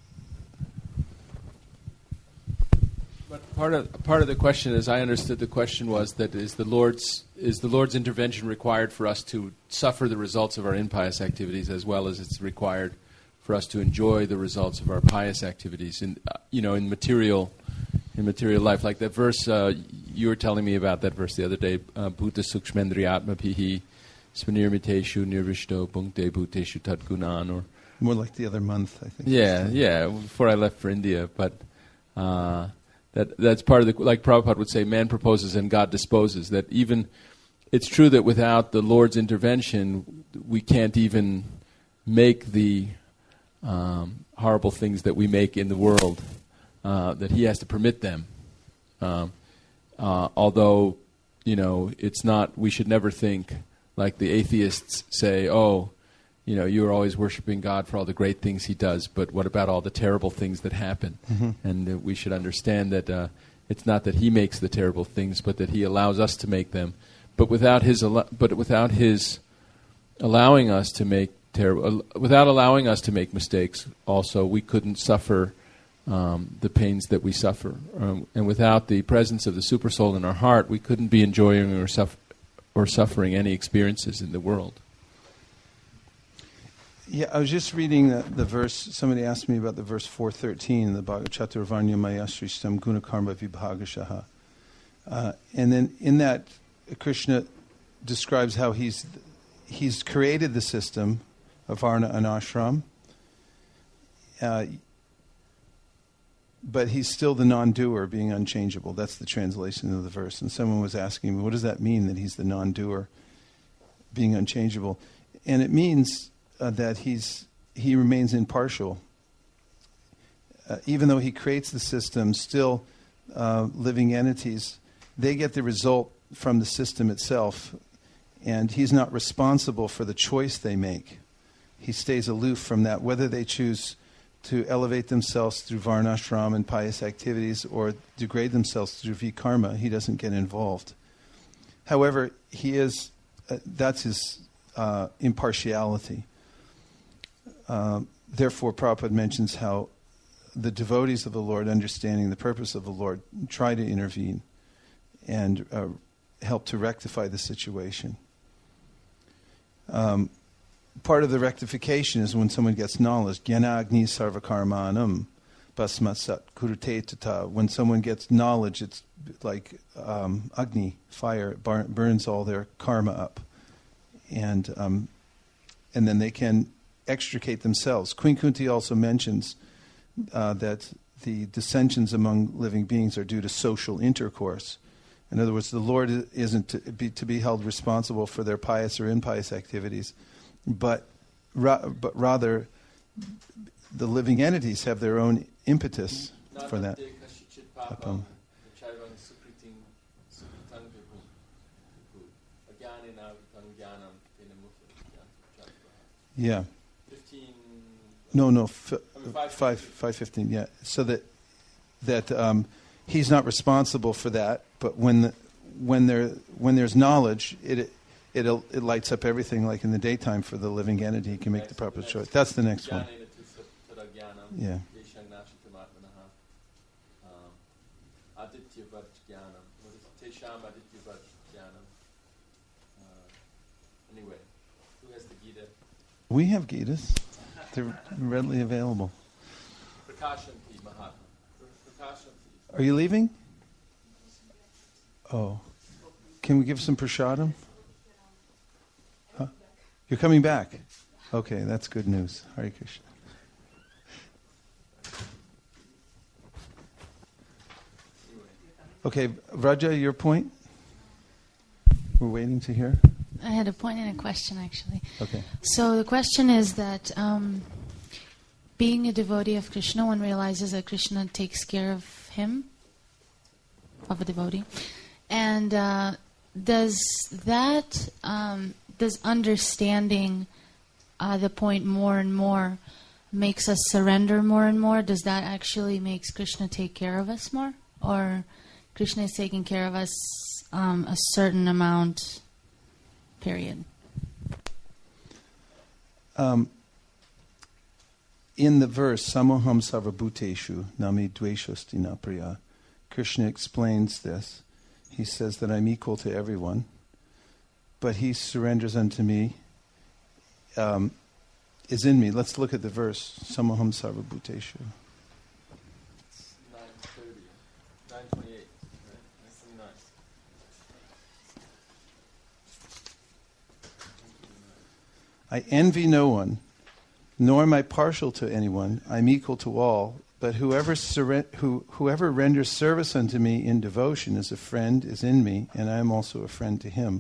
Speaker 3: But part of part of the question, as I understood the question, was that is the Lord's is the Lord's intervention required for us to suffer the results of our impious activities, as well as it's required for us to enjoy the results of our pious activities in uh, you know in material in material life, like that verse uh, you were telling me about that verse the other day, Bhuta Sukshmendriyatma Pihi Svanirmiteshu Nirvishto Bhunkte Bhuteshu Tadgunan, or
Speaker 1: More like the other month, I think.
Speaker 3: yeah, yeah, before I left for India. But uh, that that's part of the, like Prabhupada would say, man proposes and God disposes. That even, it's true that without the Lord's intervention, we can't even make the um, horrible things that we make in the world, uh, that He has to permit them. Um, uh, although, you know, it's not, we should never think, like the atheists say, oh, you know, you're always worshiping God for all the great things He does, but what about all the terrible things that happen?
Speaker 1: Mm-hmm.
Speaker 3: And uh, we should understand that uh, it's not that He makes the terrible things, but that He allows us to make them. But without His, al- but without His allowing us to make terrible, uh, without allowing us to make mistakes, also we couldn't suffer um, the pains that we suffer. Um, and without the presence of the Supersoul in our heart, we couldn't be enjoying or, suf- or suffering any experiences in the world.
Speaker 1: Yeah, I was just reading the, the verse. Somebody asked me about the verse four thirteen, the Bhagavad Chaturvarnya Mayasrishtam Guna Karma Vibhagashaha. Uh, and then in that, Krishna describes how he's he's created the system of Varna and Ashram, uh, but he's still the non-doer, being unchangeable. That's the translation of the verse. And someone was asking me, what does that mean, that he's the non-doer? being unchangeable. And it means uh, that he's he remains impartial. Uh, even though he creates the system, still uh, living entities, they get the result from the system itself. And he's not responsible for the choice they make. He stays aloof from that, whether they choose to elevate themselves through varnashram and pious activities or degrade themselves through vikarma. He doesn't get involved. However, he is, uh, that's his uh, impartiality. Uh, therefore, Prabhupada mentions how the devotees of the Lord, understanding the purpose of the Lord, try to intervene and uh, help to rectify the situation. Um, part of the rectification is when someone gets knowledge. Jnana agni sarvakarmanam basmatsat kurute tata. When someone gets knowledge, it's like um, agni, fire, bar- burns all their karma up. And um, and then they can extricate themselves. Queen Kunti also mentions uh, that the dissensions among living beings are due to social intercourse. In other words, the Lord isn't to be, to be held responsible for their pious or impious activities, but ra- but rather the living entities have their own impetus for that. Papam. Yeah. No, no, f- five, five fifteen. Yeah, so that that um, he's not responsible for that, but when the, when there when there's knowledge, it it it lights up everything. Like in the daytime, for the living entity, he can make the proper choice. That's the next one. Yeah.
Speaker 2: Anyway, who has the Gita?
Speaker 1: We have Gitas. They're readily available.
Speaker 2: Prakashanti Mahatma. Prakashanti.
Speaker 1: Are you leaving? Oh. Can we give some prasadam? Huh? You're coming back? Okay, that's good news. Hare Krishna. Okay, Vraja, your point? We're waiting to hear.
Speaker 6: I had a point and a question, actually.
Speaker 1: Okay.
Speaker 6: So the question is that um, being a devotee of Krishna, one realizes that Krishna takes care of him, of a devotee. And uh, does that, um, does understanding uh, the point more and more makes us surrender more and more? Does that actually makes Krishna take care of us more? Or Krishna is taking care of us um, a certain amount, period?
Speaker 1: Um, in the verse, Samoham Sarvabhuteshu Nami Dveshosti Napriya, Krishna explains this. He says that I'm equal to everyone, but he surrenders unto me, um, is in me. Let's look at the verse, Samoham Sarvabhuteshu.
Speaker 2: It's nine thirty, nine twenty-eight, right? nine twenty-nine.
Speaker 1: I envy no one, nor am I partial to anyone. I'm equal to all. But whoever surre- who, whoever renders service unto me in devotion is a friend, is in me, and I am also a friend to him.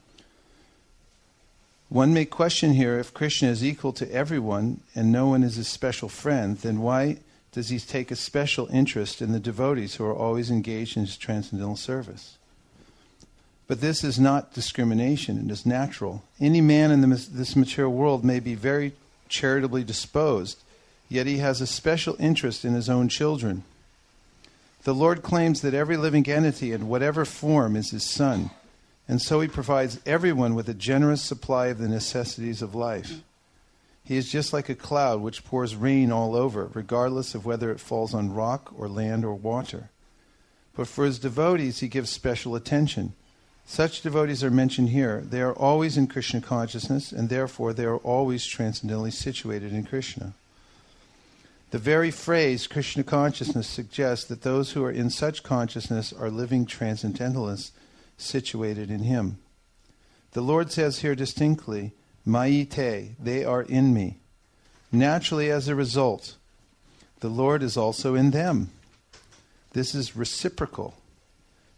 Speaker 1: One may question here, if Krishna is equal to everyone and no one is his special friend, then why does he take a special interest in the devotees who are always engaged in his transcendental service? But this is not discrimination, it is natural. Any man in the, this material world may be very charitably disposed, yet he has a special interest in his own children. The Lord claims that every living entity in whatever form is his son, and so he provides everyone with a generous supply of the necessities of life. He is just like a cloud which pours rain all over, regardless of whether it falls on rock or land or water. But for his devotees he gives special attention. Such devotees are mentioned here. They are always in Krishna consciousness, and therefore they are always transcendently situated in Krishna. The very phrase Krishna consciousness suggests that those who are in such consciousness are living transcendentalists situated in him. The Lord says here distinctly, Mai te, they are in me. Naturally, as a result, the Lord is also in them. This is reciprocal.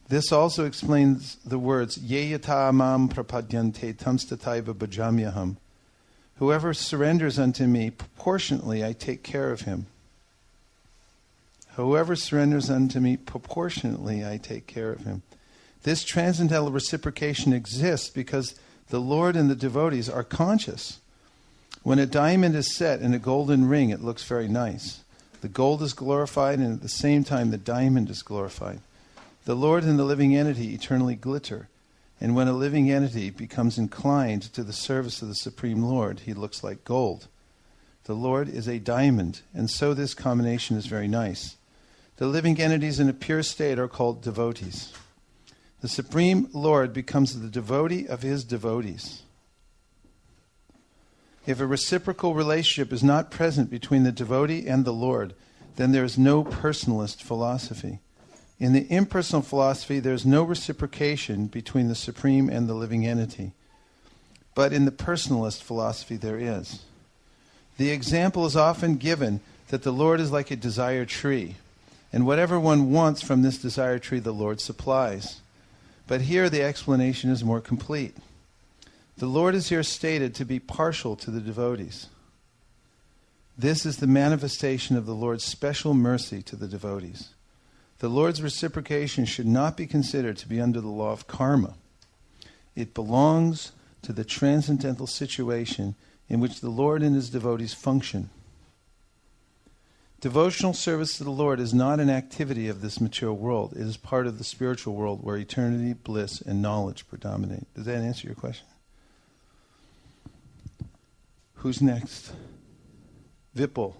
Speaker 1: This also explains the words, Ye yata mam prapadyante tamstataiva bhajamyaham. Whoever surrenders unto me, proportionately I take care of him. Whoever surrenders unto me, proportionately I take care of him. This transcendental reciprocation exists because the Lord and the devotees are conscious. When a diamond is set in a golden ring, it looks very nice. The gold is glorified, and at the same time the diamond is glorified. The Lord and the living entity eternally glitter. And when a living entity becomes inclined to the service of the Supreme Lord, he looks like gold. The Lord is a diamond, and so this combination is very nice. The living entities in a pure state are called devotees. The Supreme Lord becomes the devotee of his devotees. If a reciprocal relationship is not present between the devotee and the Lord, then there is no personalist philosophy. In the impersonal philosophy, there is no reciprocation between the Supreme and the living entity. But in the personalist philosophy, there is. The example is often given that the Lord is like a desire tree, and whatever one wants from this desire tree, the Lord supplies. But here the explanation is more complete. The Lord is here stated to be partial to the devotees. This is the manifestation of the Lord's special mercy to the devotees. The Lord's reciprocation should not be considered to be under the law of karma. It belongs to the transcendental situation in which the Lord and his devotees function. Devotional service to the Lord is not an activity of this material world. It is part of the spiritual world where eternity, bliss, and knowledge predominate. Does that answer your question? Who's next? Vipul.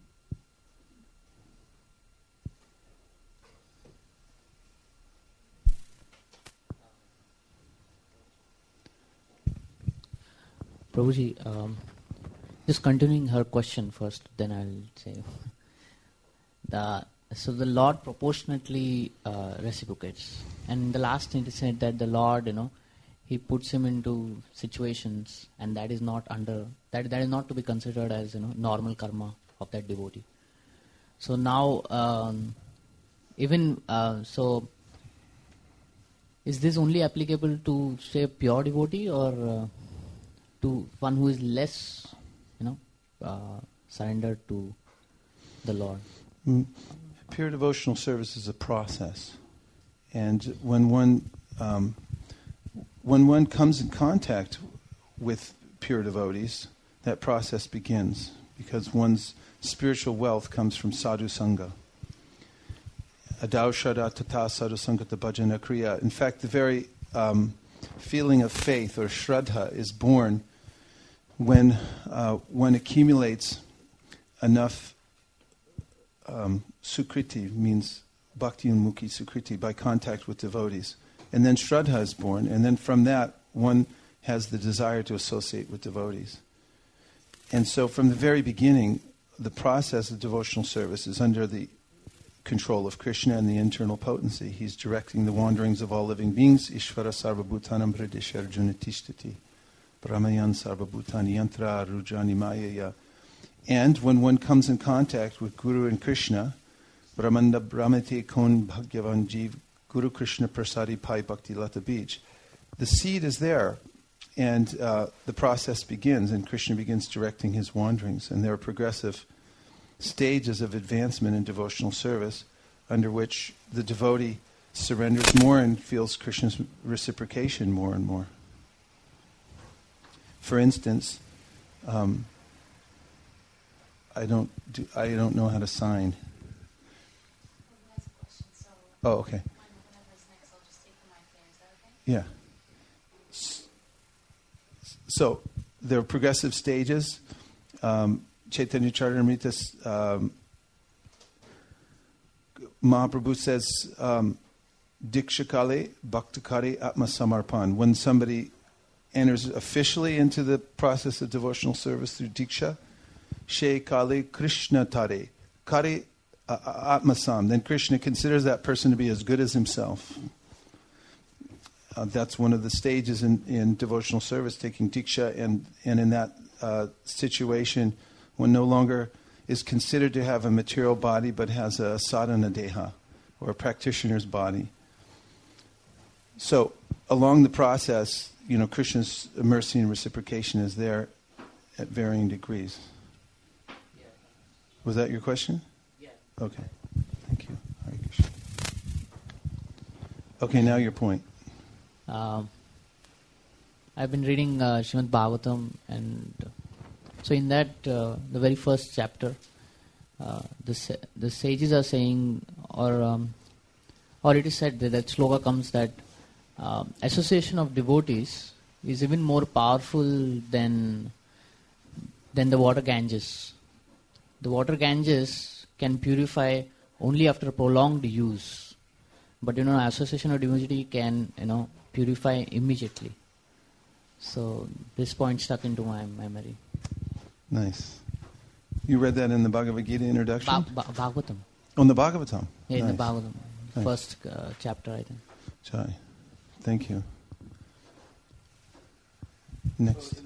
Speaker 7: Prabhuji, um, just continuing her question first, then I'll say. The, so the Lord proportionately uh, reciprocates. And in the last thing it said that the Lord, you know, he puts him into situations, and that is not under that that is not to be considered as, you know, normal karma of that devotee. So now, um, even uh, so, is this only applicable to, say, a pure devotee, or uh, to one who is less, you know, uh, surrendered to the Lord?
Speaker 1: Mm. Pure devotional service is a process, and when one um, when one comes in contact with pure devotees, that process begins, because one's spiritual wealth comes from sadhu sangha. Adau shraddha tata sadhu sangata bhajana kriya. In fact, the very um, feeling of faith, or shraddha, is born when uh, one accumulates enough um, sukriti, means bhakti unmukhi sukriti, by contact with devotees. And then shraddha is born, and then from that one has the desire to associate with devotees. And so from the very beginning, the process of devotional service is under the control of Krishna and the internal potency. He's directing the wanderings of all living beings. Ishvara sarvabhutanam hridesha arjuna tishtati. Brahmayan sarvabhutani yantra rujani mayaya. And when one comes in contact with Guru and Krishna, Brahmanda Brahmate kon bhagyavan jeev Guru Krishna prasadi pai bhakti lata beach. The seed is there, and uh, the process begins, and Krishna begins directing his wanderings. And there are progressive stages of advancement in devotional service under which the devotee surrenders more and feels Krishna's reciprocation more and more. For instance, um, I don't do, I don't know how to sign. Oh, okay. Yeah. So there are progressive stages. Um, Chaitanya Charitamrita, um, Mahaprabhu says, um, Dikshakale Bhaktakare Atma Samarpan. When somebody enters officially into the process of devotional service through Diksha, She Kale Krishna Tare, Kare Atmasam. Then Krishna considers that person to be as good as himself. Uh, that's one of the stages in, in devotional service, taking Diksha, and, and in that uh, situation, one no longer is considered to have a material body, but has a sadhana deha, or a practitioner's body. So along the process, you know, Krishna's mercy and reciprocation is there at varying degrees.
Speaker 7: Yeah.
Speaker 1: Was that your question?
Speaker 7: Yeah.
Speaker 1: Okay. Thank you. Hare Krishna. Okay, now your point.
Speaker 7: Um, I've been reading uh, Srimad Bhagavatam, and uh, so in that, uh, the very first chapter, uh, the sa- the sages are saying, or um, or it is said that that sloka comes that uh, association of devotees is even more powerful than than the water Ganges. The water Ganges can purify only after prolonged use, but you know, association of devotee can you know purify immediately. So this point stuck into my memory.
Speaker 1: Nice. You read that in the Bhagavad Gita introduction?
Speaker 7: Ba- ba- Bhagavatam.
Speaker 1: On the Bhagavatam?
Speaker 7: Yeah, in
Speaker 1: Nice.
Speaker 7: the Bhagavatam.
Speaker 1: Nice.
Speaker 7: First uh, chapter, I think.
Speaker 1: Jai. Thank you. Next.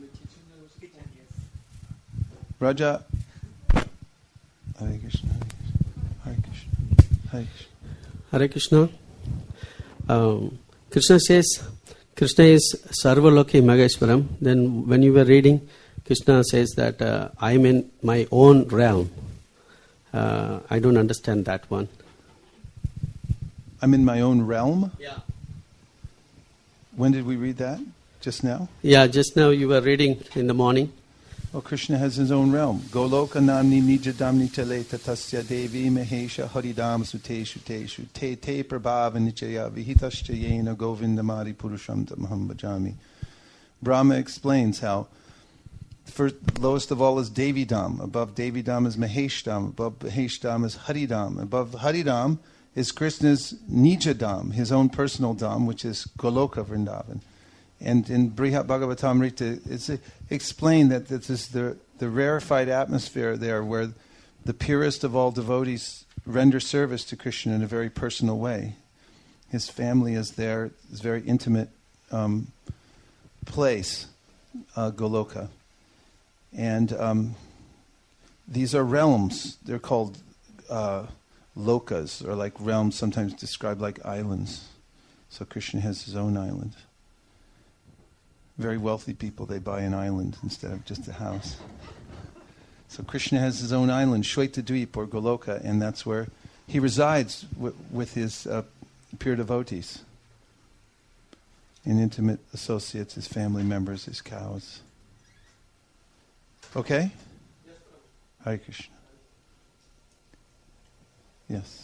Speaker 1: Raja. Hare Krishna. Hare Krishna. Hare Krishna.
Speaker 8: Hare Krishna. Um, Krishna says, Krishna is Sarvaloki Mageshwaram. Then when you were reading, Krishna says that uh, I am in my own realm. Uh, I don't understand that one.
Speaker 1: I'm in my own realm?
Speaker 8: Yeah.
Speaker 1: When did we read that? Just now?
Speaker 8: Yeah, just now you were reading in the morning.
Speaker 1: Well, Krishna has his own realm. Goloka namni nijadamni tale tatasya devi mahesha haridam sute shuteshu te te prabhava nichaya vihitascha yena govindamari purusham tamaham bhajami. Brahma explains how the first, lowest of all is Devi Dham. Above Devi Dham is Mahesh Dham. Above Mahesh Dham is Haridam. Above Haridam is Krishna's Nija Dham, his own personal Dham, which is Goloka Vrindavan. And in Brihat Bhagavatamrita, it's explained that this is the, the rarefied atmosphere there where the purest of all devotees render service to Krishna in a very personal way. His family is there, it's a very intimate um, place, uh, Goloka. And um, these are realms. They're called uh, lokas, or like realms sometimes described like islands. So Krishna has his own island. Very wealthy people, they buy an island instead of just a house. So Krishna has his own island, Shwetadweep or Goloka, and that's where he resides w- with his uh, pure devotees, and intimate associates, his family members, his cows. Okay? Hare Krishna. Yes.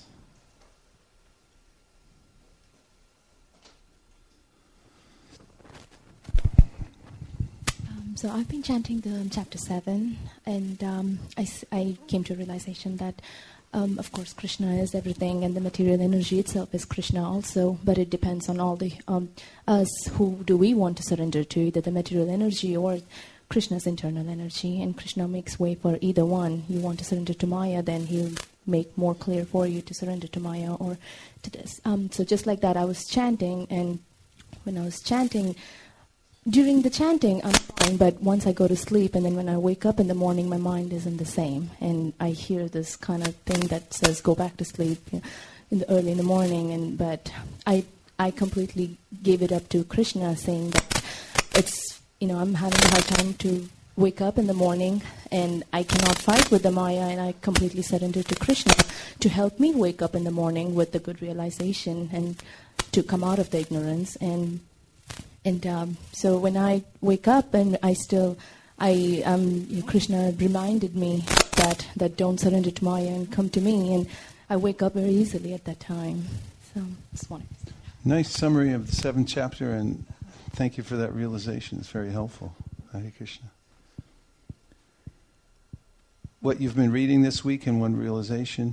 Speaker 9: So I've been chanting the chapter seven, and um, I, s- I came to a realization that, um, of course, Krishna is everything, and the material energy itself is Krishna also. But it depends on all the um, us. Who do we want to surrender to, either the material energy or Krishna's internal energy? And Krishna makes way for either one. You want to surrender to Maya, then He'll make more clear for you to surrender to Maya or to this. Um, so just like that, I was chanting, and when I was chanting. During the chanting, I'm fine, but once I go to sleep and then when I wake up in the morning, my mind isn't the same. And I hear this kind of thing that says, go back to sleep you know, in the early in the morning. And But I I completely gave it up to Krishna, saying that it's, you know, I'm having a hard time to wake up in the morning and I cannot fight with the Maya, and I completely surrender to Krishna to help me wake up in the morning with the good realization and to come out of the ignorance. And And um, so when I wake up and I still, I um, you know, Krishna reminded me that, that don't surrender to Maya and come to me, and I wake up very easily at that time. So just wanted to say that.
Speaker 1: Nice summary of the seventh chapter, and thank you for that realization. It's very helpful. Hare Krishna. What you've been reading this week in one realization?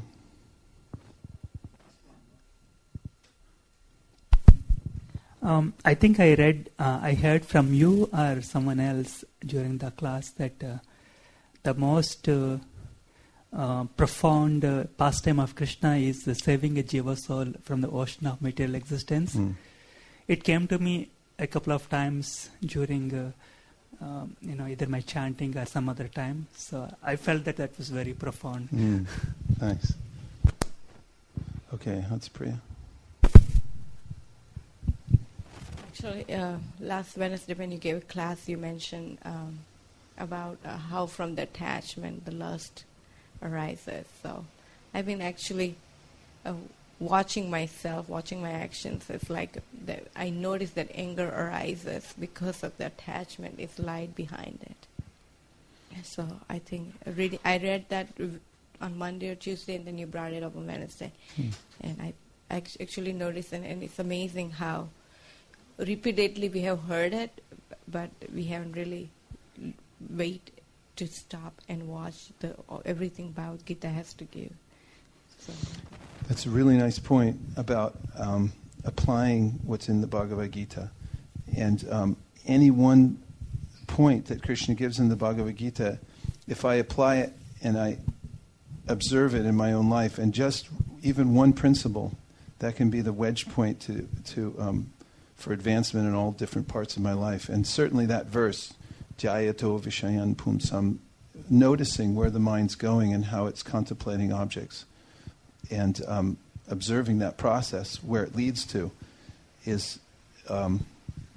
Speaker 5: Um, I think I read, uh, I heard from you or someone else during the class that uh, the most uh, uh, profound uh, pastime of Krishna is uh, saving a jiva soul from the ocean of material existence.
Speaker 1: Mm.
Speaker 5: It came to me a couple of times during, uh, um, you know, either my chanting or some other time. So I felt that that was very profound.
Speaker 1: Mm. Nice. Okay, that's Priya.
Speaker 10: Actually, uh, last Wednesday when you gave a class, you mentioned um, about uh, how from the attachment the lust arises. So I've been actually uh, watching myself, watching my actions. It's like that I notice that anger arises because of the attachment is lied behind it. So I think reading, I read that on Monday or Tuesday, and then you brought it up on Wednesday. Hmm. And I act- actually noticed, and, and it's amazing how repeatedly we have heard it, but we haven't really wait to stop and watch the everything Bhagavad Gita has to give. So.
Speaker 1: That's a really nice point about um, applying what's in the Bhagavad Gita. And um, any one point that Krishna gives in the Bhagavad Gita, if I apply it and I observe it in my own life, and just even one principle, that can be the wedge point to to um, for advancement in all different parts of my life. And certainly that verse, Dhyayato Vishayan Pumsam, noticing where the mind's going and how it's contemplating objects, and um, observing that process, where it leads to, is, um,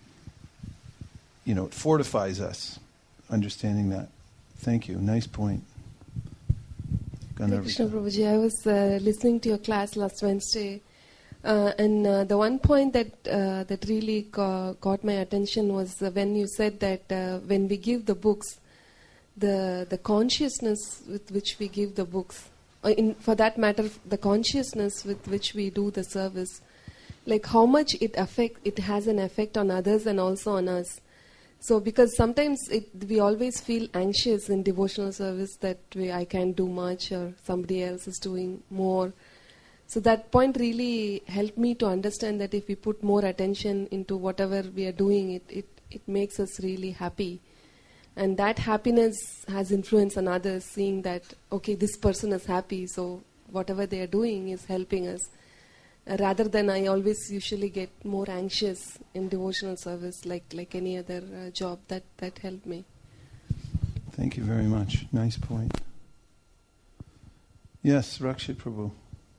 Speaker 1: you know, it fortifies us, understanding that. Thank you. Nice point.
Speaker 11: Hare Krishna Prabhuji, I was uh, listening to your class last Wednesday, uh, and uh, the one point that uh, that really ca- caught my attention was uh, when you said that uh, when we give the books, the the consciousness with which we give the books, or in, for that matter, the consciousness with which we do the service, like how much it affect it has an effect on others and also on us. So because sometimes it, we always feel anxious in devotional service that we, I can't do much or somebody else is doing more. So that point really helped me to understand that if we put more attention into whatever we are doing, it, it, it makes us really happy. And that happiness has influence on others, seeing that, okay, this person is happy, so whatever they are doing is helping us. Rather than I always usually get more anxious in devotional service, like like any other uh, job. That that helped me.
Speaker 1: Thank you very much. Nice point. Yes, Rakshit Prabhu.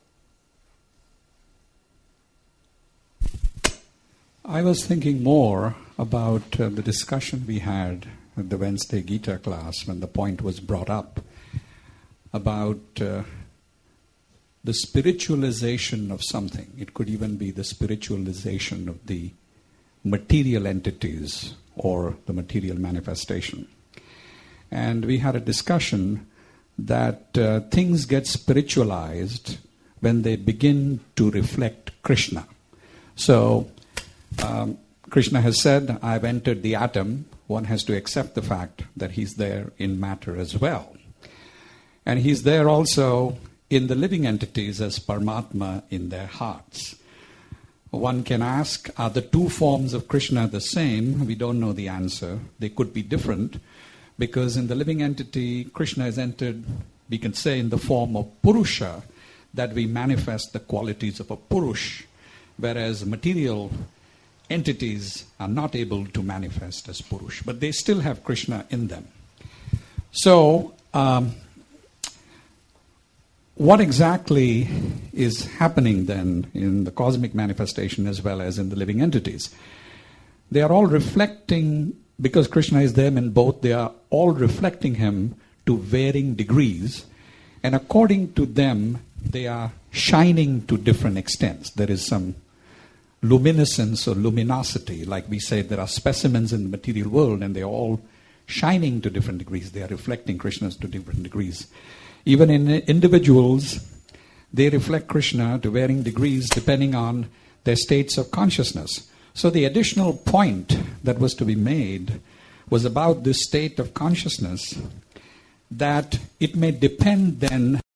Speaker 12: I was thinking more about uh, the discussion we had at the Wednesday Gita class when the point was brought up about uh, the spiritualization of something. It could even be the spiritualization of the material entities or the material manifestation. And we had a discussion that uh, things get spiritualized when they begin to reflect Krishna. So, um, Krishna has said, I've entered the atom. One has to accept the fact that he's there in matter as well. And he's there also in the living entities as Paramatma in their hearts. One can ask, are the two forms of Krishna the same? We don't know the answer. They could be different, because in the living entity, Krishna has entered, we can say, in the form of Purusha, that we manifest the qualities of a Purush, whereas material entities are not able to manifest as Purush, but they still have Krishna in them. So, um, what exactly is happening then in the cosmic manifestation as well as in the living entities? They are all reflecting, because Krishna is them in both, they are all reflecting him to varying degrees, and according to them, they are shining to different extents. There is some luminescence or luminosity, like we say there are specimens in the material world and they are all shining to different degrees. They are reflecting Krishna to different degrees. Even in individuals, they reflect Krishna to varying degrees depending on their states of consciousness. So the additional point that was to be made was about this state of consciousness, that it may depend then